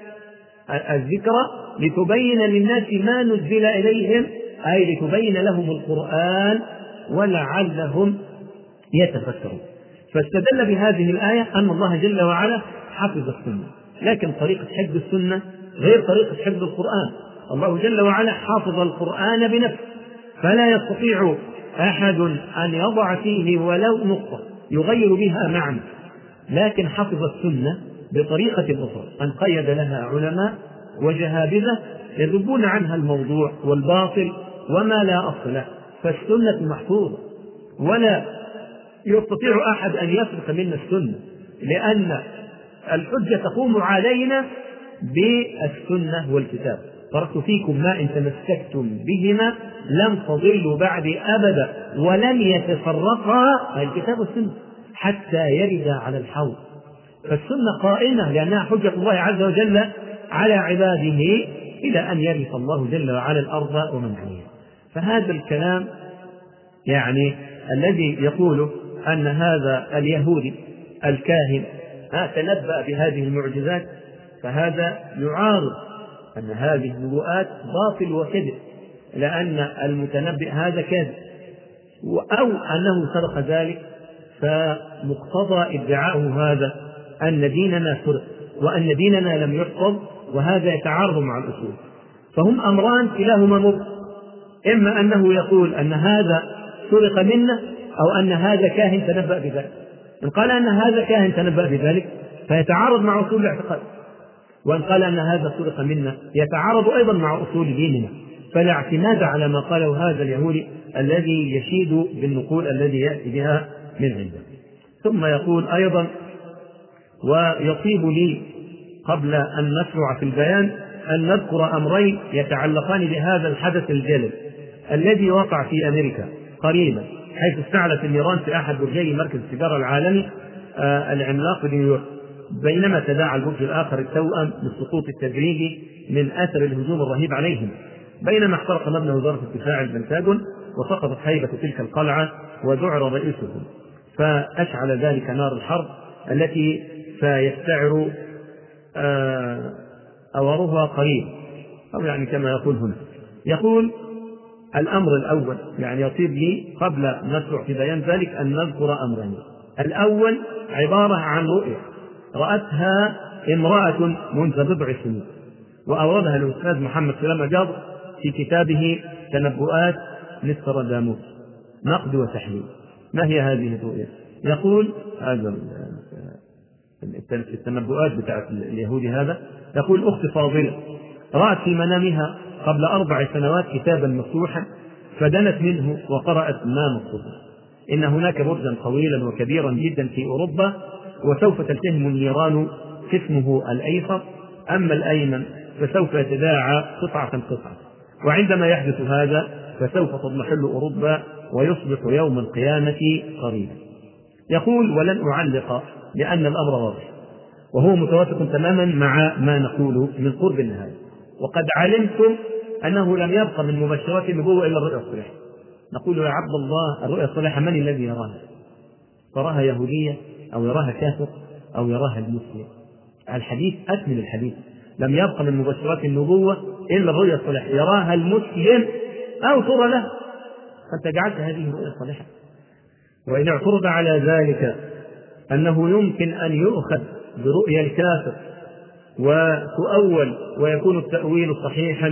الذكر لتبين للناس ما نزل إليهم أي لتبين لهم القرآن ولعلهم يتفكرون. فاستدل بهذه الآية أن الله جل وعلا حفظ السنة، لكن طريقة حفظ السنة غير طريقة حفظ القرآن. الله جل وعلا حافظ القرآن بنفسه، فلا يستطيع أحد أن يضع فيه ولو نقطة يغير بها معنى، لكن حفظ السنة بطريقة أخرى أن قيد لها علماء وجهابذة يذبون عنها الموضوع والباطل وما لا أصل له. فالسنة محفوظة ولا يستطيع أحد أن يسرق منا السنة، لأن الحجة تقوم علينا بالسنة والكتاب. تركت فيكم ما إن تمسكتم بهما لم تضلوا بعدي أبدا ولن يتفرقا الكتاب والسنة حتى يرد على الحوض. فالسنة قائمة لأنها حجة الله عز وجل على عباده إلى أن يرث الله جل وعلا الأرض ومن عليها. فهذا الكلام يعني الذي يقوله أن هذا اليهودي الكاهن ها تنبأ بهذه المعجزات، فهذا يعارض أن هذه النبوءات باطل وكذب، لأن المتنبئ هذا كاذب، أو أنه سرق ذلك، فمقتضى ادعاؤه هذا أن ديننا سرق وأن ديننا لم يحفظ، وهذا يتعارض مع الأصول. فهم أمران كلاهما مبطل، إما أنه يقول أن هذا سرق منا، أو أن هذا كاهن تنبأ بذلك. إن قال أن هذا كاهن تنبأ بذلك فيتعارض مع أصول الاعتقاد، وإن قال أن هذا سرق منا يتعارض أيضا مع أصول ديننا. فلا اعتماد على ما قاله هذا اليهودي الذي يشيد بالنقول الذي يأتي بها من عنده. ثم يقول أيضا: ويطيب لي قبل أن نشرع في البيان أن نذكر أمرين يتعلقان بهذا الحدث الجلل الذي وقع في أمريكا قريبا، حيث اشتعلت النيران في أحد برجي مركز التجارة العالمي آه العملاق في نيويورك، بينما تداعى البرج الآخر التوأم بالسقوط التدريجي من أثر الهجوم الرهيب عليهم، بينما احترق مبنى وزارة الدفاع البنتاجون وسقطت هيبة تلك القلعة وذعر رئيسهم، فأشعل ذلك نار الحرب التي سيستعر آه أورها قريب، أو يعني كما يقول هنا. يقول: الأمر الأول، يعني يطيب لي قبل نشرع في بيان ذلك أن نذكر أمرين. الأول عبارة عن رؤية رأتها امرأة منذ بضع سنين، وأوردها الأستاذ محمد سلامة جابر في كتابه تنبؤات نستراداموس نقد وتحليل. ما هي هذه الرؤية؟ يقول هذا التنبؤات بتاعت اليهودي هذا، يقول: أخت فاضلة رأت في منامها قبل أربع سنوات كتابا مفتوحا، فدنت منه وقرأت ما مكتوب: إن هناك برجا طويلا وكبيرا جدا في أوروبا، وسوف تلتهم النيران قسمه الأيسر، أما الأيمن فسوف يتداعى قطعة قطعة، وعندما يحدث هذا فسوف تضمحل أوروبا ويصبح يوم القيامة قريبا. يقول: ولن أعلق لأن الأمر واضح، وهو متوافق تماما مع ما نقوله من قرب النهاية، وقد علمتم أنه لم يبقى من مبشرات النبوة إلا الرؤيا الصالحة. نقول: يا عبد الله، الرؤيا الصالحة من الذي يراها؟ تراها يهودية أو يراها كافر أو يراها المسلم؟ الحديث أكمل الحديث: لم يبقى من مبشرات النبوة إلا الرؤيا الصالحة، يراها المسلم أو ترى له، فأنت جعلت هذه الرؤيا الصالحة. وإن اعترض على ذلك أنه يمكن أن يؤخذ برؤيا الكافر وتؤول ويكون التأويل صحيحا،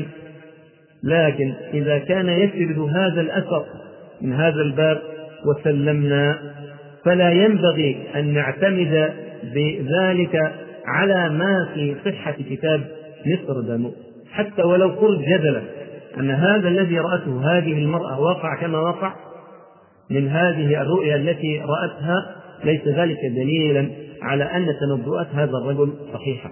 لكن إذا كان يسرد هذا الأثر من هذا الباب وسلمنا، فلا ينبغي أن نعتمد بذلك على ما في صحة كتاب نستراداموس، حتى لو قلت جدلا أن هذا الذي رأته هذه المرأة وقع كما وقع من هذه الرؤيا التي رأتها، ليس ذلك دليلا على أن تنبؤات هذا الرجل صحيحة.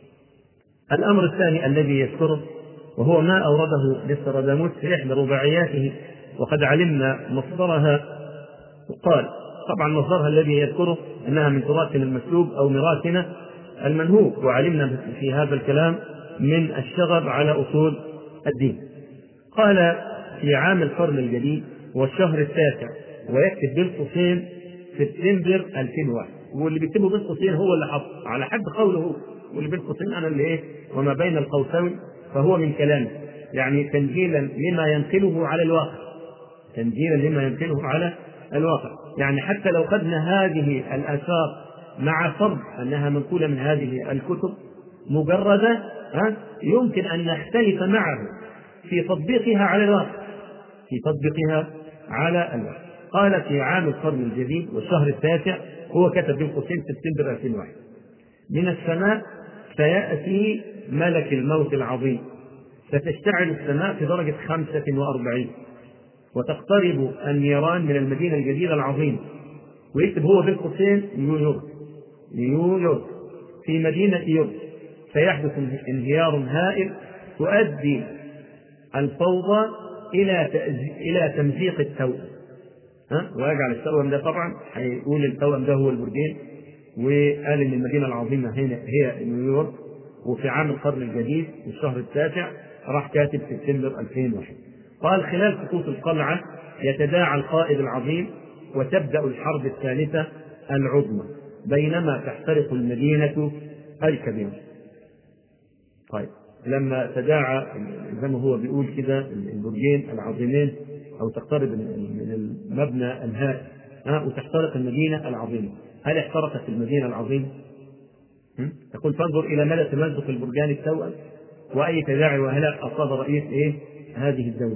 الأمر الثاني الذي يذكره وهو ما أورده نستراداموس في إحدى رباعياته، وقد علمنا مصدرها، وقال طبعا مصدرها الذي يذكره أنها من تراثنا المسلوب أو ميراثنا المنهوب، وعلمنا في هذا الكلام من الشغب على أصول الدين. قال: في عام القرن الجديد والشهر التاسع، ويكتب بين قوسين سبتمبر ألفين وواحد، واللي بيكتبه بين قوسين هو اللي حط على حد قوله، واللي بين قوسين أنا اللي إيه وما بين القوسين فهو من كلامه، يعني تنزيلا لما ينقله على الواقع، تنزيلا لما ينقله على الواقع. يعني حتى لو خدنا هذه الآثار مع فرض أنها منقولة من هذه الكتب مجردة، يمكن أن نختلف معه في تطبيقها على الواقع، في تطبيقها على الواقع. قال: في عام القرن الجديد والشهر التاسع، هو كتب بين قوسين سبتمبر ألفين وواحد، من السماء سيأتي ملك الموت العظيم، ستشتعل السماء في درجة خمسة وأربعين، وتقترب النيران من المدينة الجديدة العظيمة. ويكتب هو بين قوسين نيويورك، نيويورك في مدينة يورك، سيحدث انهيار هائل تؤدي الفوضى إلى إلى تمزيق التوأم، ها ويجعل التوأم ده طبعا هيقول التوأم ده هو البرجين، وقال إن المدينة العظيمة هنا هي نيويورك. وفي عام القرن الجديد والشهر التاسع راح كاتب سبتمبر ألفين وواحد. قال: خلال سقوط القلعة يتداعى القائد العظيم، وتبدأ الحرب الثالثة العظمى، بينما تحترق المدينة الكبيرة. طيب لما تداعى زي ما هو بيقول كده البرجين العظيمين أو تقترب من المبنى الهائل وتحترق المدينة العظيمة، هل احترقت المدينة العظيمة؟ تقول فانظر إلى مدى تمزق البرجان التوأم وأي تداعي وهلاك أصاب رئيس إيه هذه الدولة،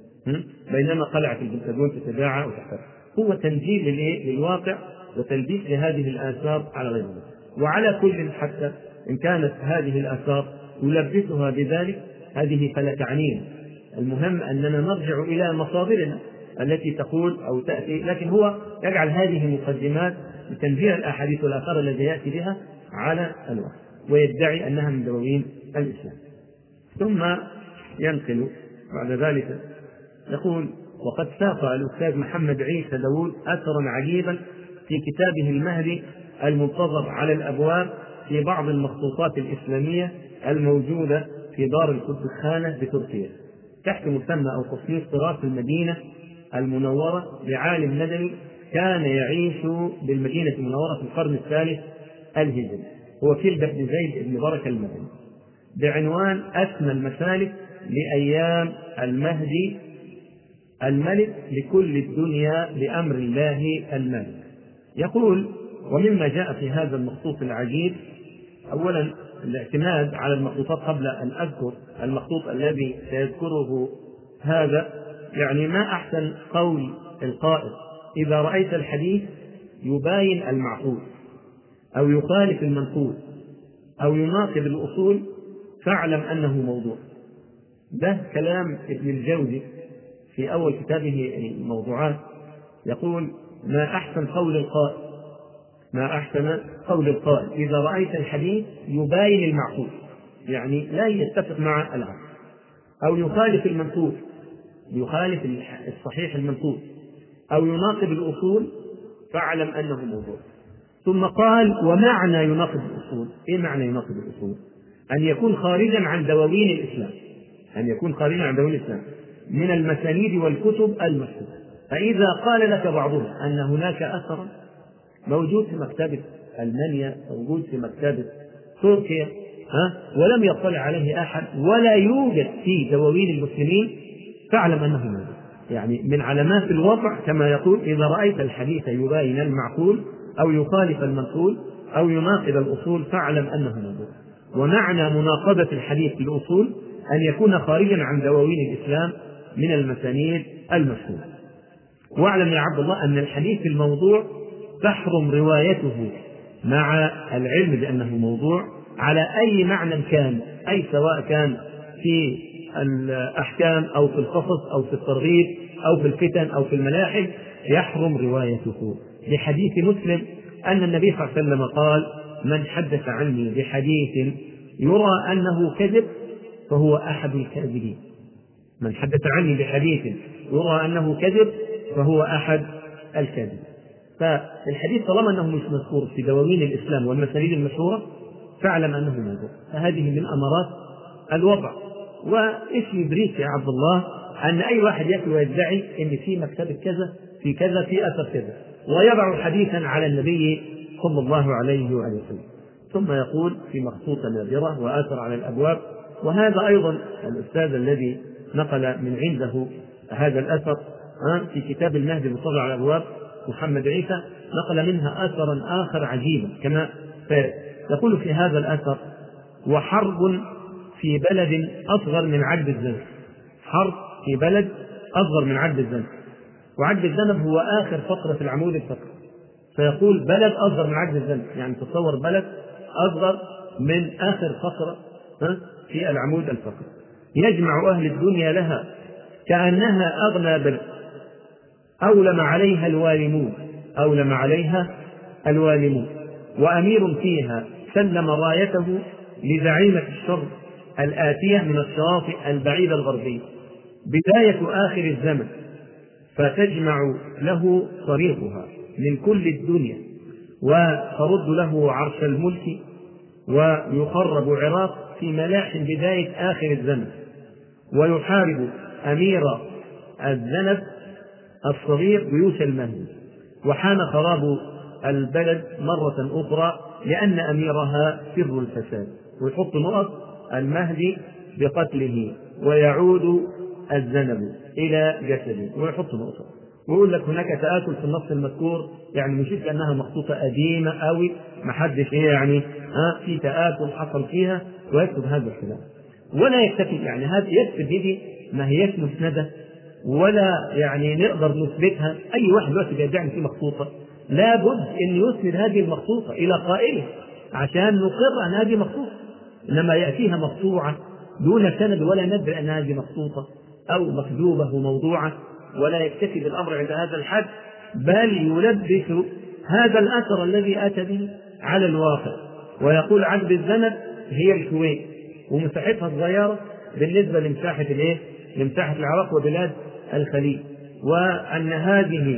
بينما قلعة البنتاجون تتداعى وتحترق. هو تنزيل للواقع وتلبيس لهذه الآثار على غيرها. وعلى كل حتى إن كانت هذه الآثار يلبسها بذلك هذه فلا تعنينا، المهم أننا نرجع إلى مصادرنا التي تقول أو تأتي، لكن هو يجعل هذه مقدمات لتنزيل الأحاديث والآثار التي يأتي بها على الوحي ويدعي أنها من دواوين الإسلام. ثم ينقل بعد ذلك يقول وقد ساق الأستاذ محمد عيسى داوود أثرا عجيبا في كتابه المهدي المنتظر على الأبواب في بعض المخطوطات الإسلامية الموجودة في دار الكتبخانة بتركيا تحت مسمى أو تصنيف تراث المدينة المنورة لعالم مدني كان يعيش بالمدينة المنورة في القرن الثالث الهجري، هو كلبة بن زيد بن بركة المدني، بعنوان أسمى المسالك لأيام المهدي الملك لكل الدنيا بأمر الله الملك. يقول ومما جاء في هذا المخطوط العجيب أولا الاعتماد على المخطوطات قبل أن أذكر المخطوط الذي سيذكره هذا، يعني ما أحسن قول القائل إذا رأيت الحديث يباين المعقول أو يخالف المنقول أو يناقض الأصول فاعلم أنه موضوع. ده كلام ابن الجوزي في أول كتابه الموضوعات، يقول ما أحسن قول القائل ما أحسن قول القائل إذا رأيت الحديث يباين المعقول، يعني لا يتفق مع العقل، أو يخالف المنقول يخالف الصحيح المنقول، أو يناقض الأصول فاعلم أنه موضوع. ثم قال ومعنى يناقض الأصول، إيه معنى يناقض الأصول؟ أن يكون خارجا عن دواوين الإسلام أن يكون خارجا عن دواوين الإسلام من المسانيد والكتب المكتوبة. فإذا قال لك بعضهم أن هناك أثرا موجود في مكتبة ألمانيا موجود في مكتبة تركيا ها ولم يطلع عليه أحد ولا يوجد في دواوين المسلمين فاعلم أنه موجود. يعني من علامات الوضع كما يقول إذا رأيت الحديث يباين المعقول أو يخالف المنقول أو يناقض الأصول فاعلم أنه موجود. ومعنى مناقضة الحديث للأصول أن يكون خارجا عن دواوين الإسلام من المسانيد المشهورة. واعلم يا عبد الله أن الحديث الموضوع تحرم روايته مع العلم بأنه موضوع على أي معنى كان، أي سواء كان في الأحكام أو في القصص أو في الترغيب أو في الفتن أو في الملاحم يحرم روايته. لحديث مسلم أن النبي صلى الله عليه وسلم قال من حدث عني بحديث يرى أنه كذب فهو أحد الكاذبين. من حدث عني بحديث يرى أنه كذب فهو أحد الكاذبين. فالحديث طالما أنه مش مذكور في دواوين الإسلام والمسانيد المشهورة فاعلم أنه موضوع. فهذه من أمارات الوضع. وإيش يدريك يا عبد الله أن أي واحد يأتي ويدعي أن في مكتبة كذا في كذا في أثر كذا ويضع حديثا على النبي صلى الله عليه وآله وسلم. ثم يقول في مخطوطة نادرة وآثر على الأبواب. وهذا أيضا الأستاذ الذي نقل من عنده هذا الأثر في كتاب المهدي المنتظر على الأبواب محمد عيسى نقل منها أثرا آخر عجيبا كما يقول في هذا الأثر وحرب في بلد أصغر من عد الذنب. حرب في بلد أصغر من عد الذنب، وعد الذنب هو آخر فقرة في العمود الفقري، فيقول بلد أصغر من عد الذنب، يعني تصور بلد أصغر من آخر فقرة في العمود الفقري يجمع أهل الدنيا لها كأنها أغنى بلد أولم عليها الوالمون أولم عليها الوالمون وأمير فيها سلم رايته لزعيمة الشر الآتية من الشواطئ البعيدة الغربية بداية آخر الزمن فتجمع له طريقها من كل الدنيا وترد له عرش الملك ويخرب عراق في ملاح بداية آخر الزمن ويحارب أمير الذنب الصغير جيوش المهدي وحان خراب البلد مرة أخرى لأن أميرها سر الفساد، ويحط نقط: المهدي بقتله ويعود الذنب إلى جسده، ويحط نقطة ويقول لك هناك تآكل في النص المذكور، يعني مش كأنها مخطوطة قديمة قوي ما حدش ايه يعني ها في تآكل حصل فيها، ويكتب هذا الكلام ولا يكتفي. يعني هذا يكتب دي ما هيش مسندة ولا يعني نقدر نثبتها. أي واحد دلوقتي بيدعي في مخطوطة لابد أن يسند هذه المخطوطة إلى قائله عشان نقر أن هذه مخطوطة، إنما يأتيها مقطوعة دون سند ولا ندري أن هذه مخطوطة أو مكذوبة وموضوعة، ولا يكتفي بالأمر عند هذا الحد، بل يلبس هذا الأثر الذي أتى به على الواقع، ويقول عقب الذنب هي الكويت ومساحتها صغيرة بالنسبة لمساحة الايه؟ لمساحة العراق وبلاد الخليج، وأن هذه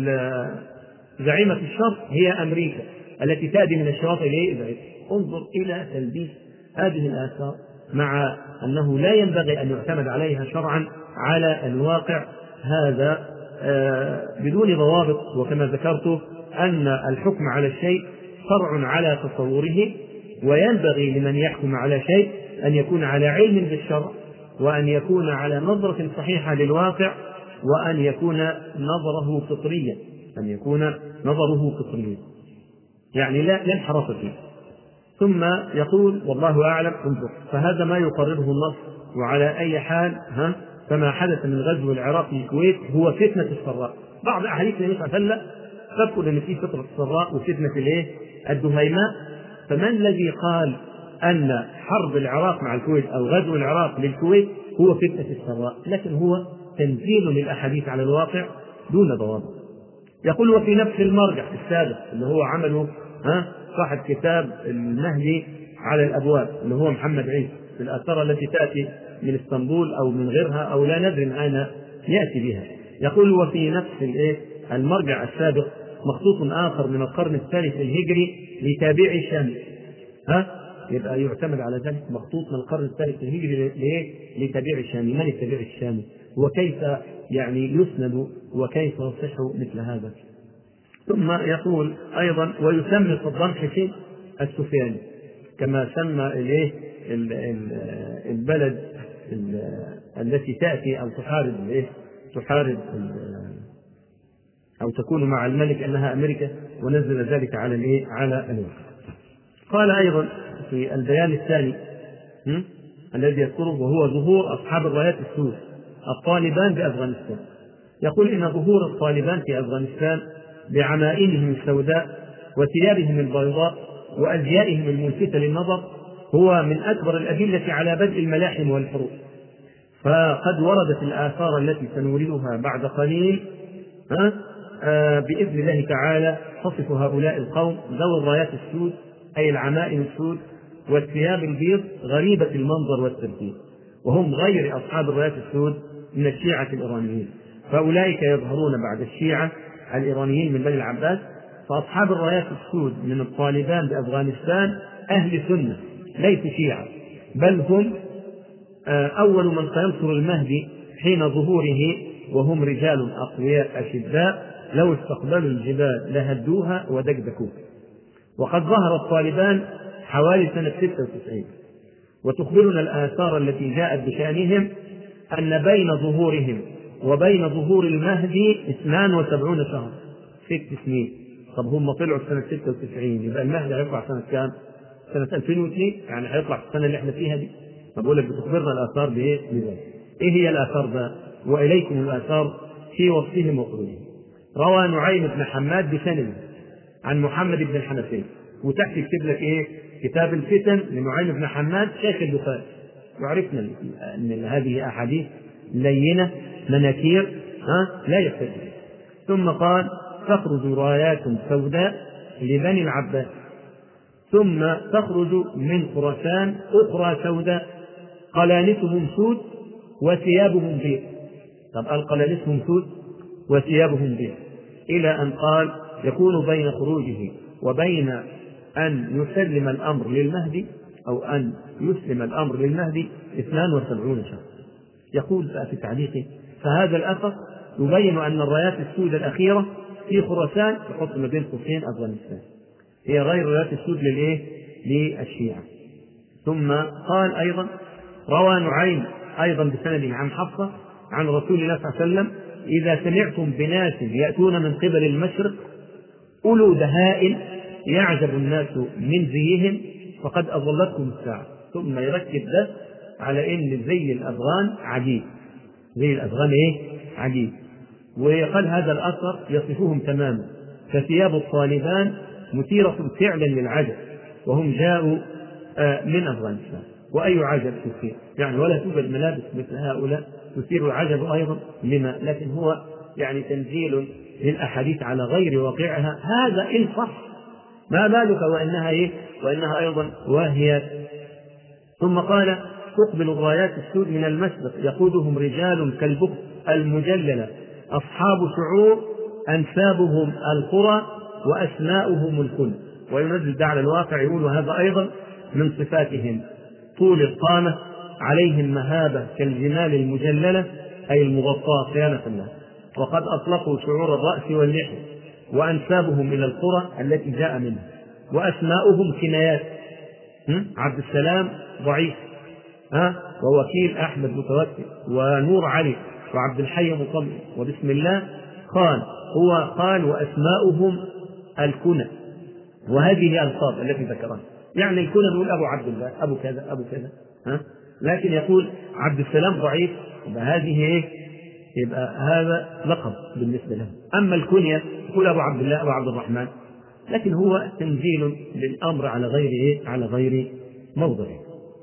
زعيمة الشرق هي أمريكا التي تأتي من الشواطئ الايه؟ انظر إلى تلبيس هذه الآثار، مع أنه لا ينبغي أن يعتمد عليها شرعا على الواقع هذا بدون ضوابط. وكما ذكرت أن الحكم على الشيء فرع على تصوره، وينبغي لمن يحكم على شيء أن يكون على علم بالشرع، وأن يكون على نظرة صحيحة للواقع، وأن يكون نظره فطريا، أن يكون نظره فطريا يعني لا ينحرف فيه. ثم يقول والله أعلم. انظر، فهذا ما يقرره النص. وعلى أي حال ها فما حدث من غزو العراق للكويت هو فتنة السراء. بعض أحاديث النبي صلى الله عليه وسلم تذكر أن في فتنة السراء وفتنة الايه؟ الدهيماء. فمن الذي قال أن حرب العراق مع الكويت أو غزو العراق للكويت هو فتنة السراء؟ لكن هو تنزيل للأحاديث على الواقع دون ضوابط. يقول وفي نفس المرجع السابق اللي هو عمله ها صاحب كتاب المهدي على الأبواب اللي هو محمد عيسى في الآثار التي تأتي من اسطنبول أو من غيرها أو لا ندري من أين يأتي بها. يقول وفي نفس المرجع السابق مخطوط آخر من القرن الثالث الهجري لتابع الشام. ها يبقى يعتمد على ذلك مخطوط من القرن الثالث الهجري لتابع الشام. من التابع الشامي وكيف يعني يسند وكيف يصح مثل هذا؟ ثم يقول أيضا ويسمي صدام حسين السفياني كما سمى الايه البلد التي تأتي أو تحارب الايه تحارب أو تكون مع الملك أنها أمريكا، ونزل ذلك على الايه على الواقع. قال أيضا في البيان الثاني الذي يذكره وهو ظهور أصحاب الرايات السود الطالبان بأفغانستان. يقول إن ظهور الطالبان في أفغانستان بعمائمهم السوداء وثيابهم البيضاء وأزيائهم الملفتة للنظر هو من أكبر الأدلة على بدء الملاحم والحروب. فقد وردت الآثار التي سنوردها بعد قليل ها آه بإذن الله تعالى تصف هؤلاء القوم ذوي الرايات السود أي العمائم السود والثياب البيض غريبة المنظر والترتيب، وهم غير أصحاب الرايات السود من الشيعة الإيرانيين، فأولئك يظهرون بعد الشيعة الإيرانيين من بني العباس. فأصحاب الرايات السود من الطالبان بأفغانستان أهل سنة ليس شيعة، بل هم أول من سينصر المهدي حين ظهوره، وهم رجال أقوياء أشداء لو استقبلوا الجبال لهدوها ودكدكوها. وقد ظهر الطالبان حوالي سنة ستة وتسعين، وتخبرنا الآثار التي جاءت بشأنهم أن بين ظهورهم وبين ظهور المهدي اثنان وسبعون شهر، ست سنين. طب هم طلعوا سنة ستة وتسعين، يبقى المهدي هيطلع سنة كام؟ سنة ألفين واثنين، يعني هيطلع في السنة اللي احنا فيها دي. فبقول لك بتخبرنا الآثار بإيه؟ بذلك. إيه هي الآثار ده؟ وإليكم الآثار في وصفهم وقلوبهم. روى نعيم بن حماد بسند عن محمد بن الحنفية، وتحت يكتب لك إيه؟ كتاب الفتن لنعيم بن حماد شيخ البخاري. وعرفنا أن هذه أحاديث لينة مناكير ها لا يحتاج. ثم قال تخرج رايات سوداء لبني العباس، ثم تخرج من خراسان أخرى سوداء قلانسهم سود وثيابهم بيض. طب قال قلانسهم سود وثيابهم بيض إلى أن قال يكون بين خروجه وبين أن يسلم الأمر للمهدي أو أن يسلم الأمر للمهدي اثنان وسبعون شهر. يقول في تعليقه فهذا الأثر يبين أن الرايات السود الأخيرة في خراسان يحط ما بين قوسين أفغانستان، هي غير ولاية السود للإيه؟ للشيعة. ثم قال أيضا روى نعيم أيضا بسنده عن حفصة عن رسول الله صلى الله عليه وسلم: إذا سمعتم بناس يأتون من قبل المشرق أولو دهاء يعجب الناس من زيهم فقد أضلتكم الساعة. ثم يركز ده على إن زي الأفغان عجيب، زي الأفغان إيه؟ عجيب. وقال هذا الأثر يصفهم تماما: فثياب الطالبان مثيرة فعلا للعجب وهم جاءوا من أفغانستان. وأي عجب تثير يعني، ولا توجد ملابس مثل هؤلاء تثير العجب أيضا. لما؟ لكن هو يعني تنزيل للأحاديث على غير واقعها، هذا إن صح، ما بالك وإنها إيه؟ وإنها أيضا واهية. ثم قال: تقبل الرايات السود من المشرق يقودهم رجال كالبخت المجللة أصحاب شعور أنسابهم القرى وأسماؤهم الكل. وينزل ده على الواقع، يقول هذا أيضا من صفاتهم: طول القامة، عليهم مهابة كالجمال المجللة أي المغطاة صيانة الله. وقد أطلقوا شعور الرأس واللحية، وأنسابهم إلى القرى التي جاء منها، وأسماؤهم كنايات: عبد السلام ضعيف، ها ووكيل أحمد متوكل، ونور علي، وعبد الحي مطمئن، وبسم الله خان. هو قال وأسماؤهم الكنى، وهذه الألقاب التي ذكرها. يعني الكنى يقول أبو عبد الله، أبو كذا، أبو كذا، ها؟ لكن يقول عبد السلام ضعيف، يبقى هذه إيه؟ يبقى هذا لقب بالنسبة له. أما الكنية يقول أبو عبد الله، أبو عبد الرحمن، لكن هو تنزيل للأمر على غير إيه؟ على غير موضعه.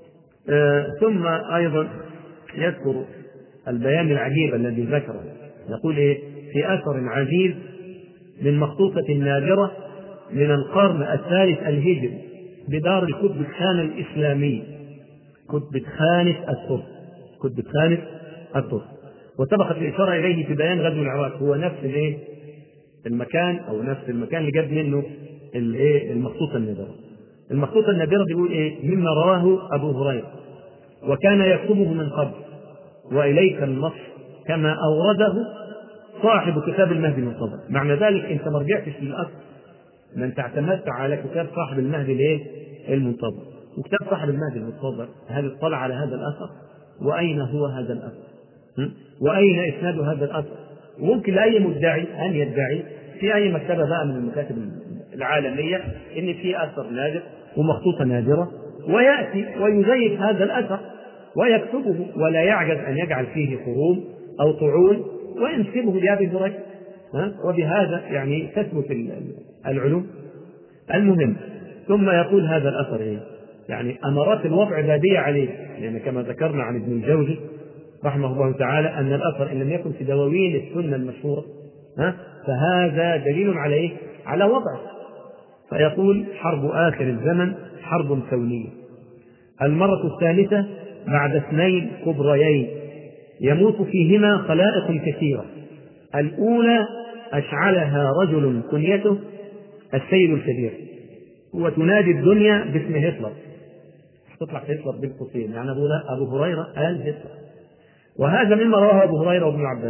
آه ثم أيضا يذكر البيان العجيب الذي ذكره، يقول إيه؟ في أثر عزيز من مخطوطة نادرة من القرن الثالث الهجري بدار الكتب خان الإسلامي، كتب خانة الترك، كتب خانة الترك. وسبقت الإشارة إليه في بيان غزو العراق، هو نفس الإيه؟ المكان أو نفس المكان اللي جاب منه الإيه؟ المخطوطة النادرة. المخطوطة النادرة بيقول إيه؟ مما رواه أبو هريرة وكان يكتبه من قبل، وإليك النص كما أورده صاحب كتاب المهدي المنتظر. معنى ذلك أنت ما رجعتش للأصل، ما أنت اعتمدت على كتاب صاحب المهدي الإيه؟ المنتظر. وكتاب صاحب المهدي المنتظر هل اطلع على هذا الأثر؟ وأين هو هذا الأثر؟ وأين إسناد هذا الأثر؟ وممكن لأي مدعي أن يدعي في أي مكتبة بقى من المكاتب العالمية إن في أثر نادر ومخطوطة نادرة، ويأتي ويزيف هذا الأثر ويكتبه، ولا يعجز أن يجعل فيه خروم أو طعون وينسبه لأبي هريرة، وبهذا يعني تثبت العلوم. المهم، ثم يقول هذا الأثر إيه؟ يعني أمارات الوضع بادية عليه، يعني كما ذكرنا عن ابن الجوزي رحمه الله تعالى أن الأثر إن لم يكن في دواوين السنة المشهورة ها فهذا دليل على إيه؟ على وضعه. فيقول: حرب آخر الزمن حرب كونية، المرة الثالثة بعد اثنين كبريين يموت فيهما خلائق كثيرة. الأولى أشعلها رجل كنيته السيد الكبير، وتنادي الدنيا باسم هتلر، تطلع هتلر بين قوسين، يعني أبو هريرة قال هتلر. وهذا مما رواه أبو هريرة وابن عباس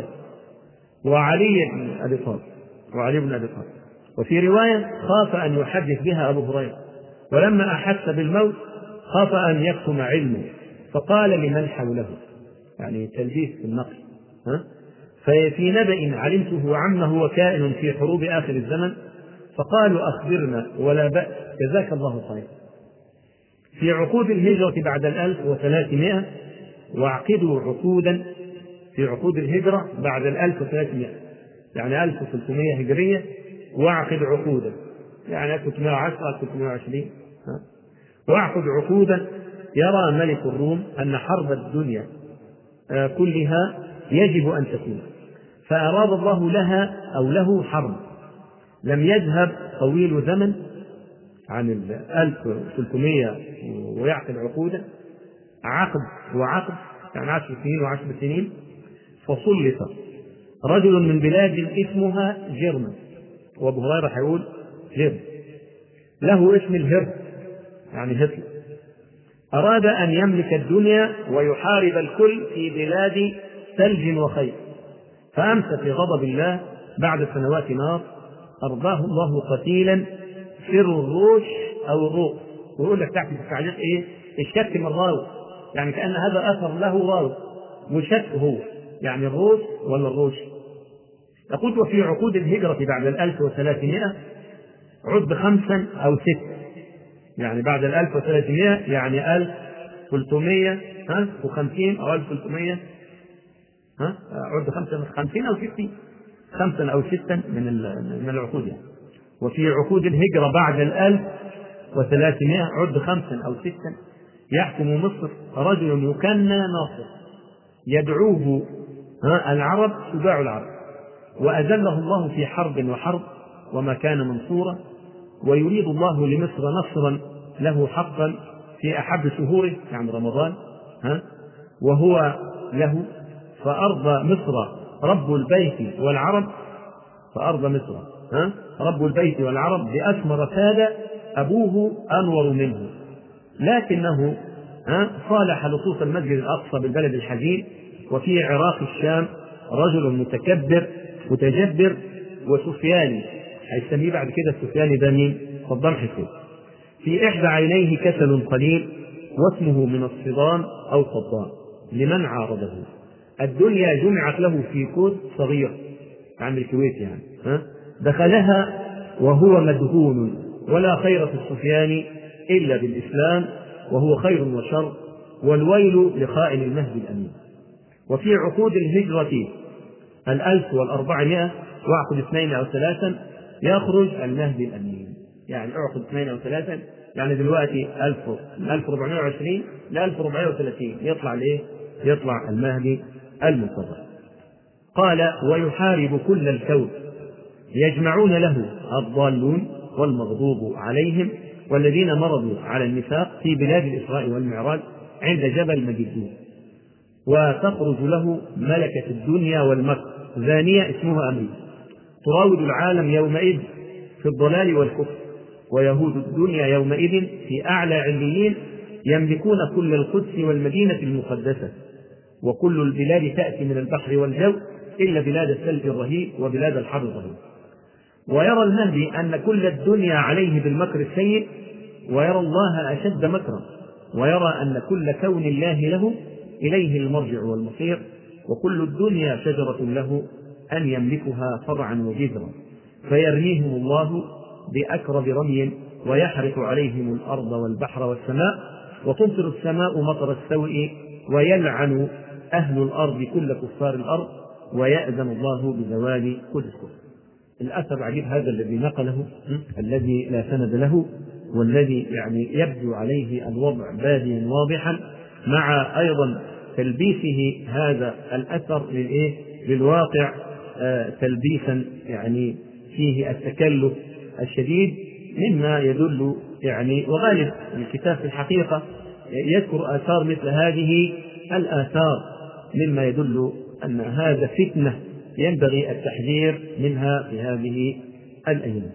وعلي بن أبي طالب وعلي بن أبي طالب. وفي رواية: خاف أن يحدث بها أبو هريرة، ولما أحس بالموت خاف أن يكتم علمه فقال لمن حوله، يعني تلبيس في النقل، ها؟ ففي نبأ علمته عمه وكائن في حروب آخر الزمن، فقالوا: أخبرنا ولا بأس جزاك الله خير. في عقود الهجرة بعد الألف وثلاثمائة، واعقدوا عقودا في عقود الهجرة بعد الألف وثلاثمائة، يعني ألف وثلاثمائة هجرية، واعقد عقودا يعني ألف وثلاثمائة وعشرة ألف وثلاثمائة وعشرين، واعقد عقودا يرى ملك الروم أن حرب الدنيا كلها يجب أن تكون، فأراد الله لها أو له حرب لم يذهب طويل زمن عن الألف وثلاثمائة ويعقد عقودا، عقد وعقد يعني عشر سنين وعشر سنين. فسلط رجل من بلاد اسمها جرمن، وابو هريرة هيقول جرم، له اسم الهر يعني هتلر، أراد أن يملك الدنيا ويحارب الكل في بلاد ثلج وخير، فأمسى في غضب الله بعد سنوات نار أرضاه الله قتيلا سر الروش أو الروح. ويقول لك تحت التعليق إيه؟ الشك من الراوي، يعني كأن هذا أثر له راوي وشك هو، يعني الروش ولا الروش. يقول وفي عقود الهجرة بعد الألف وثلاثمائة عد خمسا أو ستة، يعني بعد الألف وثلاثمائة يعني ألف ثلاثمائة وخمسين أو ألف ثلاثمائة، ها عد خمسا خمسين أو ستين، خمسا أو ستا من من العقود يعني. وفي عقود الهجرة بعد الألف وثلاثمائة عد خمسا أو ستا يحكم مصر رجل يكنى ناصر يدعوه العرب شجاع العرب، وأذله الله في حرب وحرب وما كان منصورا، ويريد الله لمصر نصرا له حقا في أحب شهوره يعني رمضان، ها وهو له. فأرضى مصر رب البيت والعرب، فأرضى مصر ها رب البيت والعرب بأسمر سادة أبوه أنور منه، لكنه ها صالح لصوص المسجد الأقصى بالبلد الحزين. وفي عراق الشام رجل متكبر متجبر وسفياني، هيسميه بعد كده السفياني ده مين؟ صدام حسين. في إحدى عينيه كسل قليل واسمه من الصدام أو صدام لمن عارضه. الدنيا جمعت له في كوت صغير عن الكويت يعني، ها دخلها وهو مدهون، ولا خير في السفيان إلا بالإسلام وهو خير وشر، والويل لخائن المهدي الأمين. وفي عقود الهجرة الألف والأربعمائة وعقد اثنين أو ثلاثا يخرج المهدي الأمين، يعني أعقد اثنين أو ثلاثا يعني دلوقتي ألف ألف وأربعمائة وعشرين ل ألف وأربعمائة وثلاثين يطلع ليه؟ يطلع المهدي المنتظر. قال ويحارب كل الكون يجمعون له الضالون والمغضوب عليهم والذين مرضوا على النفاق في بلاد الإسراء والمعراج عند جبل مجدون. وتخرج له ملكة الدنيا والمكر ثانية اسمها أمريكا تراود العالم يومئذ في الضلال والكفر، ويهود الدنيا يومئذ في أعلى عليين يملكون كل القدس والمدينة المقدسة، وكل البلاد تأتي من البحر والجو إلا بلاد الثلج الرهيب وبلاد الحر الرهيب. ويرى المهدي أن كل الدنيا عليه بالمكر السيء، ويرى الله أشد مكرا، ويرى أن كل كون الله له إليه المرجع والمصير، وكل الدنيا شجرة له أن يملكها فرعا وجذرا، فيرميهم الله بأكرب رمي ويحرق عليهم الأرض والبحر والسماء، وتمطر السماء مطر السوء، ويلعن أهل الأرض كل كفار الأرض، ويأذن الله بزوال كل كفر. الأثر عجيب هذا الذي نقله، الذي لا سند له، والذي يعني يبدو عليه الوضع باديا واضحا، مع أيضا تلبيسه هذا الأثر للإيه؟ للواقع آه تلبيسا يعني فيه التكلف الشديد، مما يدل يعني وغالب الكتاب في الحقيقة يذكر آثار مثل هذه الآثار، مما يدل أن هذا فتنة ينبغي التحذير منها في هذه الأيام.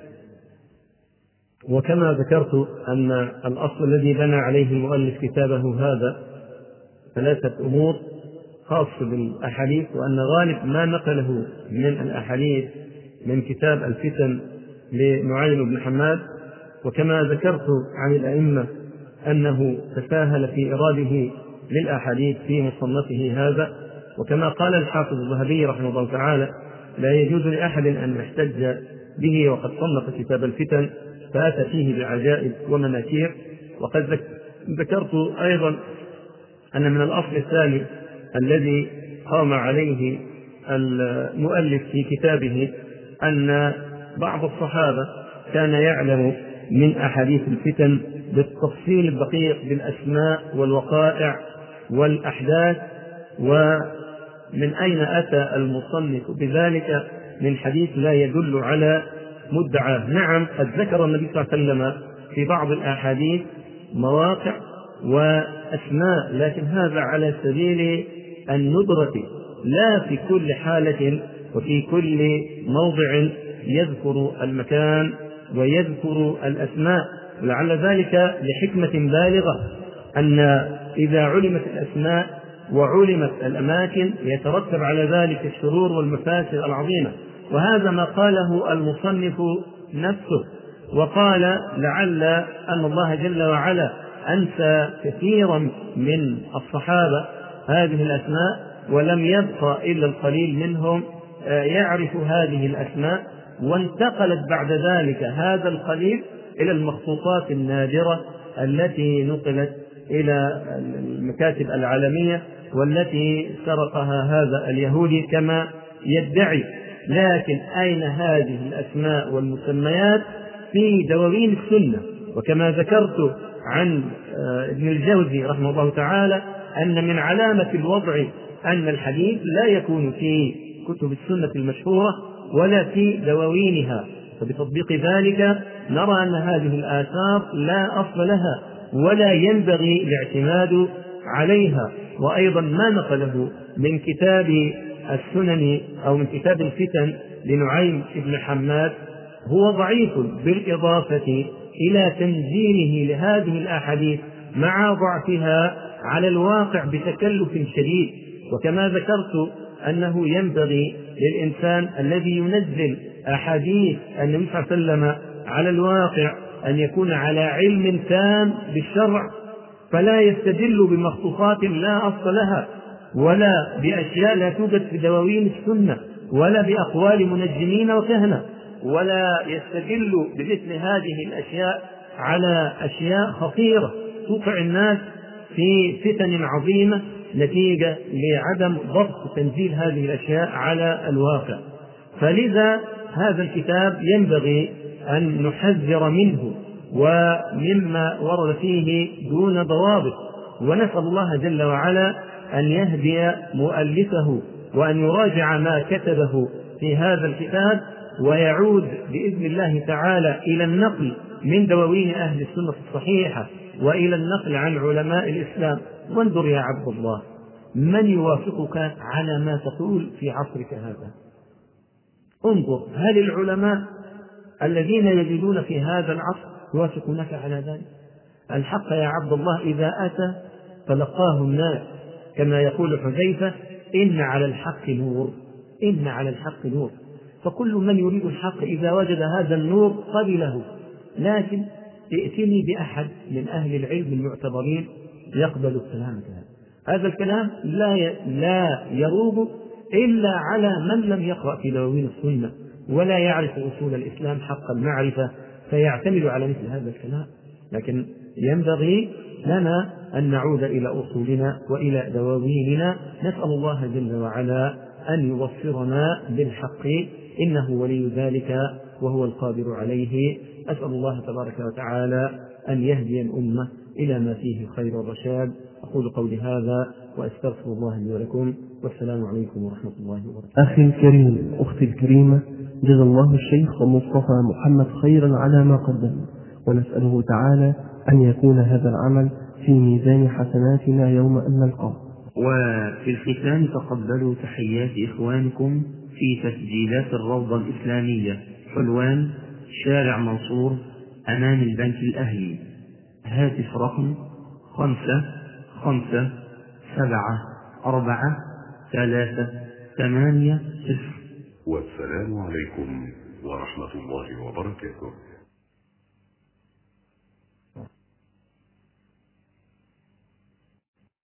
وكما ذكرت أن الأصل الذي بنى عليه المؤلف كتابه هذا ثلاثة أمور خاص بالأحاديث، وأن غالب ما نقله من الأحاديث من كتاب الفتن لنعيم بن حماد. وكما ذكرت عن الأئمة أنه تساهل في إراده للأحاديث في مصنفه هذا، وكما قال الحافظ الذهبي رحمه الله تعالى لا يجوز لأحد أن يحتج به وقد صنف كتاب الفتن فأتى فيه بعجائب ومناكير. وقد ذكرت أيضا أن من الأصل الثاني الذي قام عليه المؤلف في كتابه أن بعض الصحابة كان يعلم من أحاديث الفتن بالتفصيل الدقيق بالأسماء والوقائع والأحداث، ومن أين أتى المصنف بذلك من حديث لا يدل على مدعاه. نعم قد ذكر النبي صلى الله عليه وسلم في بعض الأحاديث مواقع وأسماء، لكن هذا على سبيل الندرة لا في كل حالة وفي كل موضع يذكر المكان ويذكر الأسماء، ولعل ذلك لحكمة بالغة أن إذا علمت الأسماء وعلمت الأماكن يترتب على ذلك الشرور والمفاسد العظيمة. وهذا ما قاله المصنف نفسه، وقال لعل أن الله جل وعلا أنسى كثيرا من الصحابة هذه الأسماء، ولم يبق إلا القليل منهم يعرف هذه الأسماء، وانتقلت بعد ذلك هذا القليل إلى المخطوطات النادرة التي نقلت إلى المكاتب العالمية والتي سرقها هذا اليهودي كما يدعي. لكن أين هذه الأسماء والمسميات؟ في دواوين السنة. وكما ذكرت عن ابن الجوزي رحمه الله تعالى أن من علامة الوضع أن الحديث لا يكون في كتب السنة المشهورة ولا في دواوينها، فبتطبيق ذلك نرى أن هذه الآثار لا أصل لها ولا ينبغي الاعتماد عليها. وأيضا ما نقله من كتاب السنن أو من كتاب الفتن لنعيم بن حماد هو ضعيف، بالإضافة إلى تنزيله لهذه الأحاديث مع ضعفها على الواقع بتكلف شديد. وكما ذكرت أنه ينبغي للإنسان الذي ينزل أحاديث النبي صلى الله عليه وسلم على الواقع أن يكون على علم تام بالشرع، فلا يستدل بمخطوطات لا أصل لها ولا بأشياء لا توجد في دواوين السنة ولا بأقوال منجمين وكهنة، ولا يستدل بمثل هذه الأشياء على أشياء خطيرة توقع الناس في فتن عظيمة نتيجة لعدم ضبط تنزيل هذه الأشياء على الواقع. فلذا هذا الكتاب ينبغي أن نحذر منه ومما ورد فيه دون ضوابط، ونسأل الله جل وعلا أن يهدي مؤلفه وأن يراجع ما كتبه في هذا الكتاب ويعود بإذن الله تعالى إلى النقل من دواوين أهل السنة الصحيحة وإلى النقل عن علماء الإسلام. وانظر يا عبد الله من يوافقك على ما تقول في عصرك هذا. انظر هل العلماء الذين يجدون في هذا العصر يوافقونك على ذلك؟ الحق يا عبد الله إذا أتى فلقاه الناس كما يقول حذيفة إن على الحق نور، إن على الحق نور. فكل من يريد الحق إذا وجد هذا النور قبله، لكن ائتني بأحد من أهل العلم المعتبرين يقبل الكلام هذا. هذا الكلام لا لا يروج إلا على من لم يقرأ في دواوين السنة ولا يعرف أصول الإسلام حق المعرفة فيعتمد على مثل هذا الكلام. لكن ينبغي لنا أن نعود إلى أصولنا وإلى دواويننا. نسأل الله جل وعلا أن يبصرنا بالحق إنه ولي ذلك وهو القادر عليه. أسأل الله تبارك وتعالى أن يهدي الأمة إلى ما فيه الخير والرشاد. أقول قولي هذا وأستغفر الله لي ولكم، والسلام عليكم ورحمة الله وبركاته. أخي الكريم، أختي الكريمة، جزا الله الشيخ مصطفى محمد خيرا على ما قدم، ونسأله تعالى أن يكون هذا العمل في ميزان حسناتنا يوم أن نلقاه. وفي الختام تقبلوا تحيات إخوانكم في تسجيلات الروضة الإسلامية، حلوان شارع منصور أمام البنك الأهلي. هاتف رقم خمسة خمسة سبعة أربعة ثلاثة ثمانية صفر. والسلام عليكم ورحمة الله وبركاته.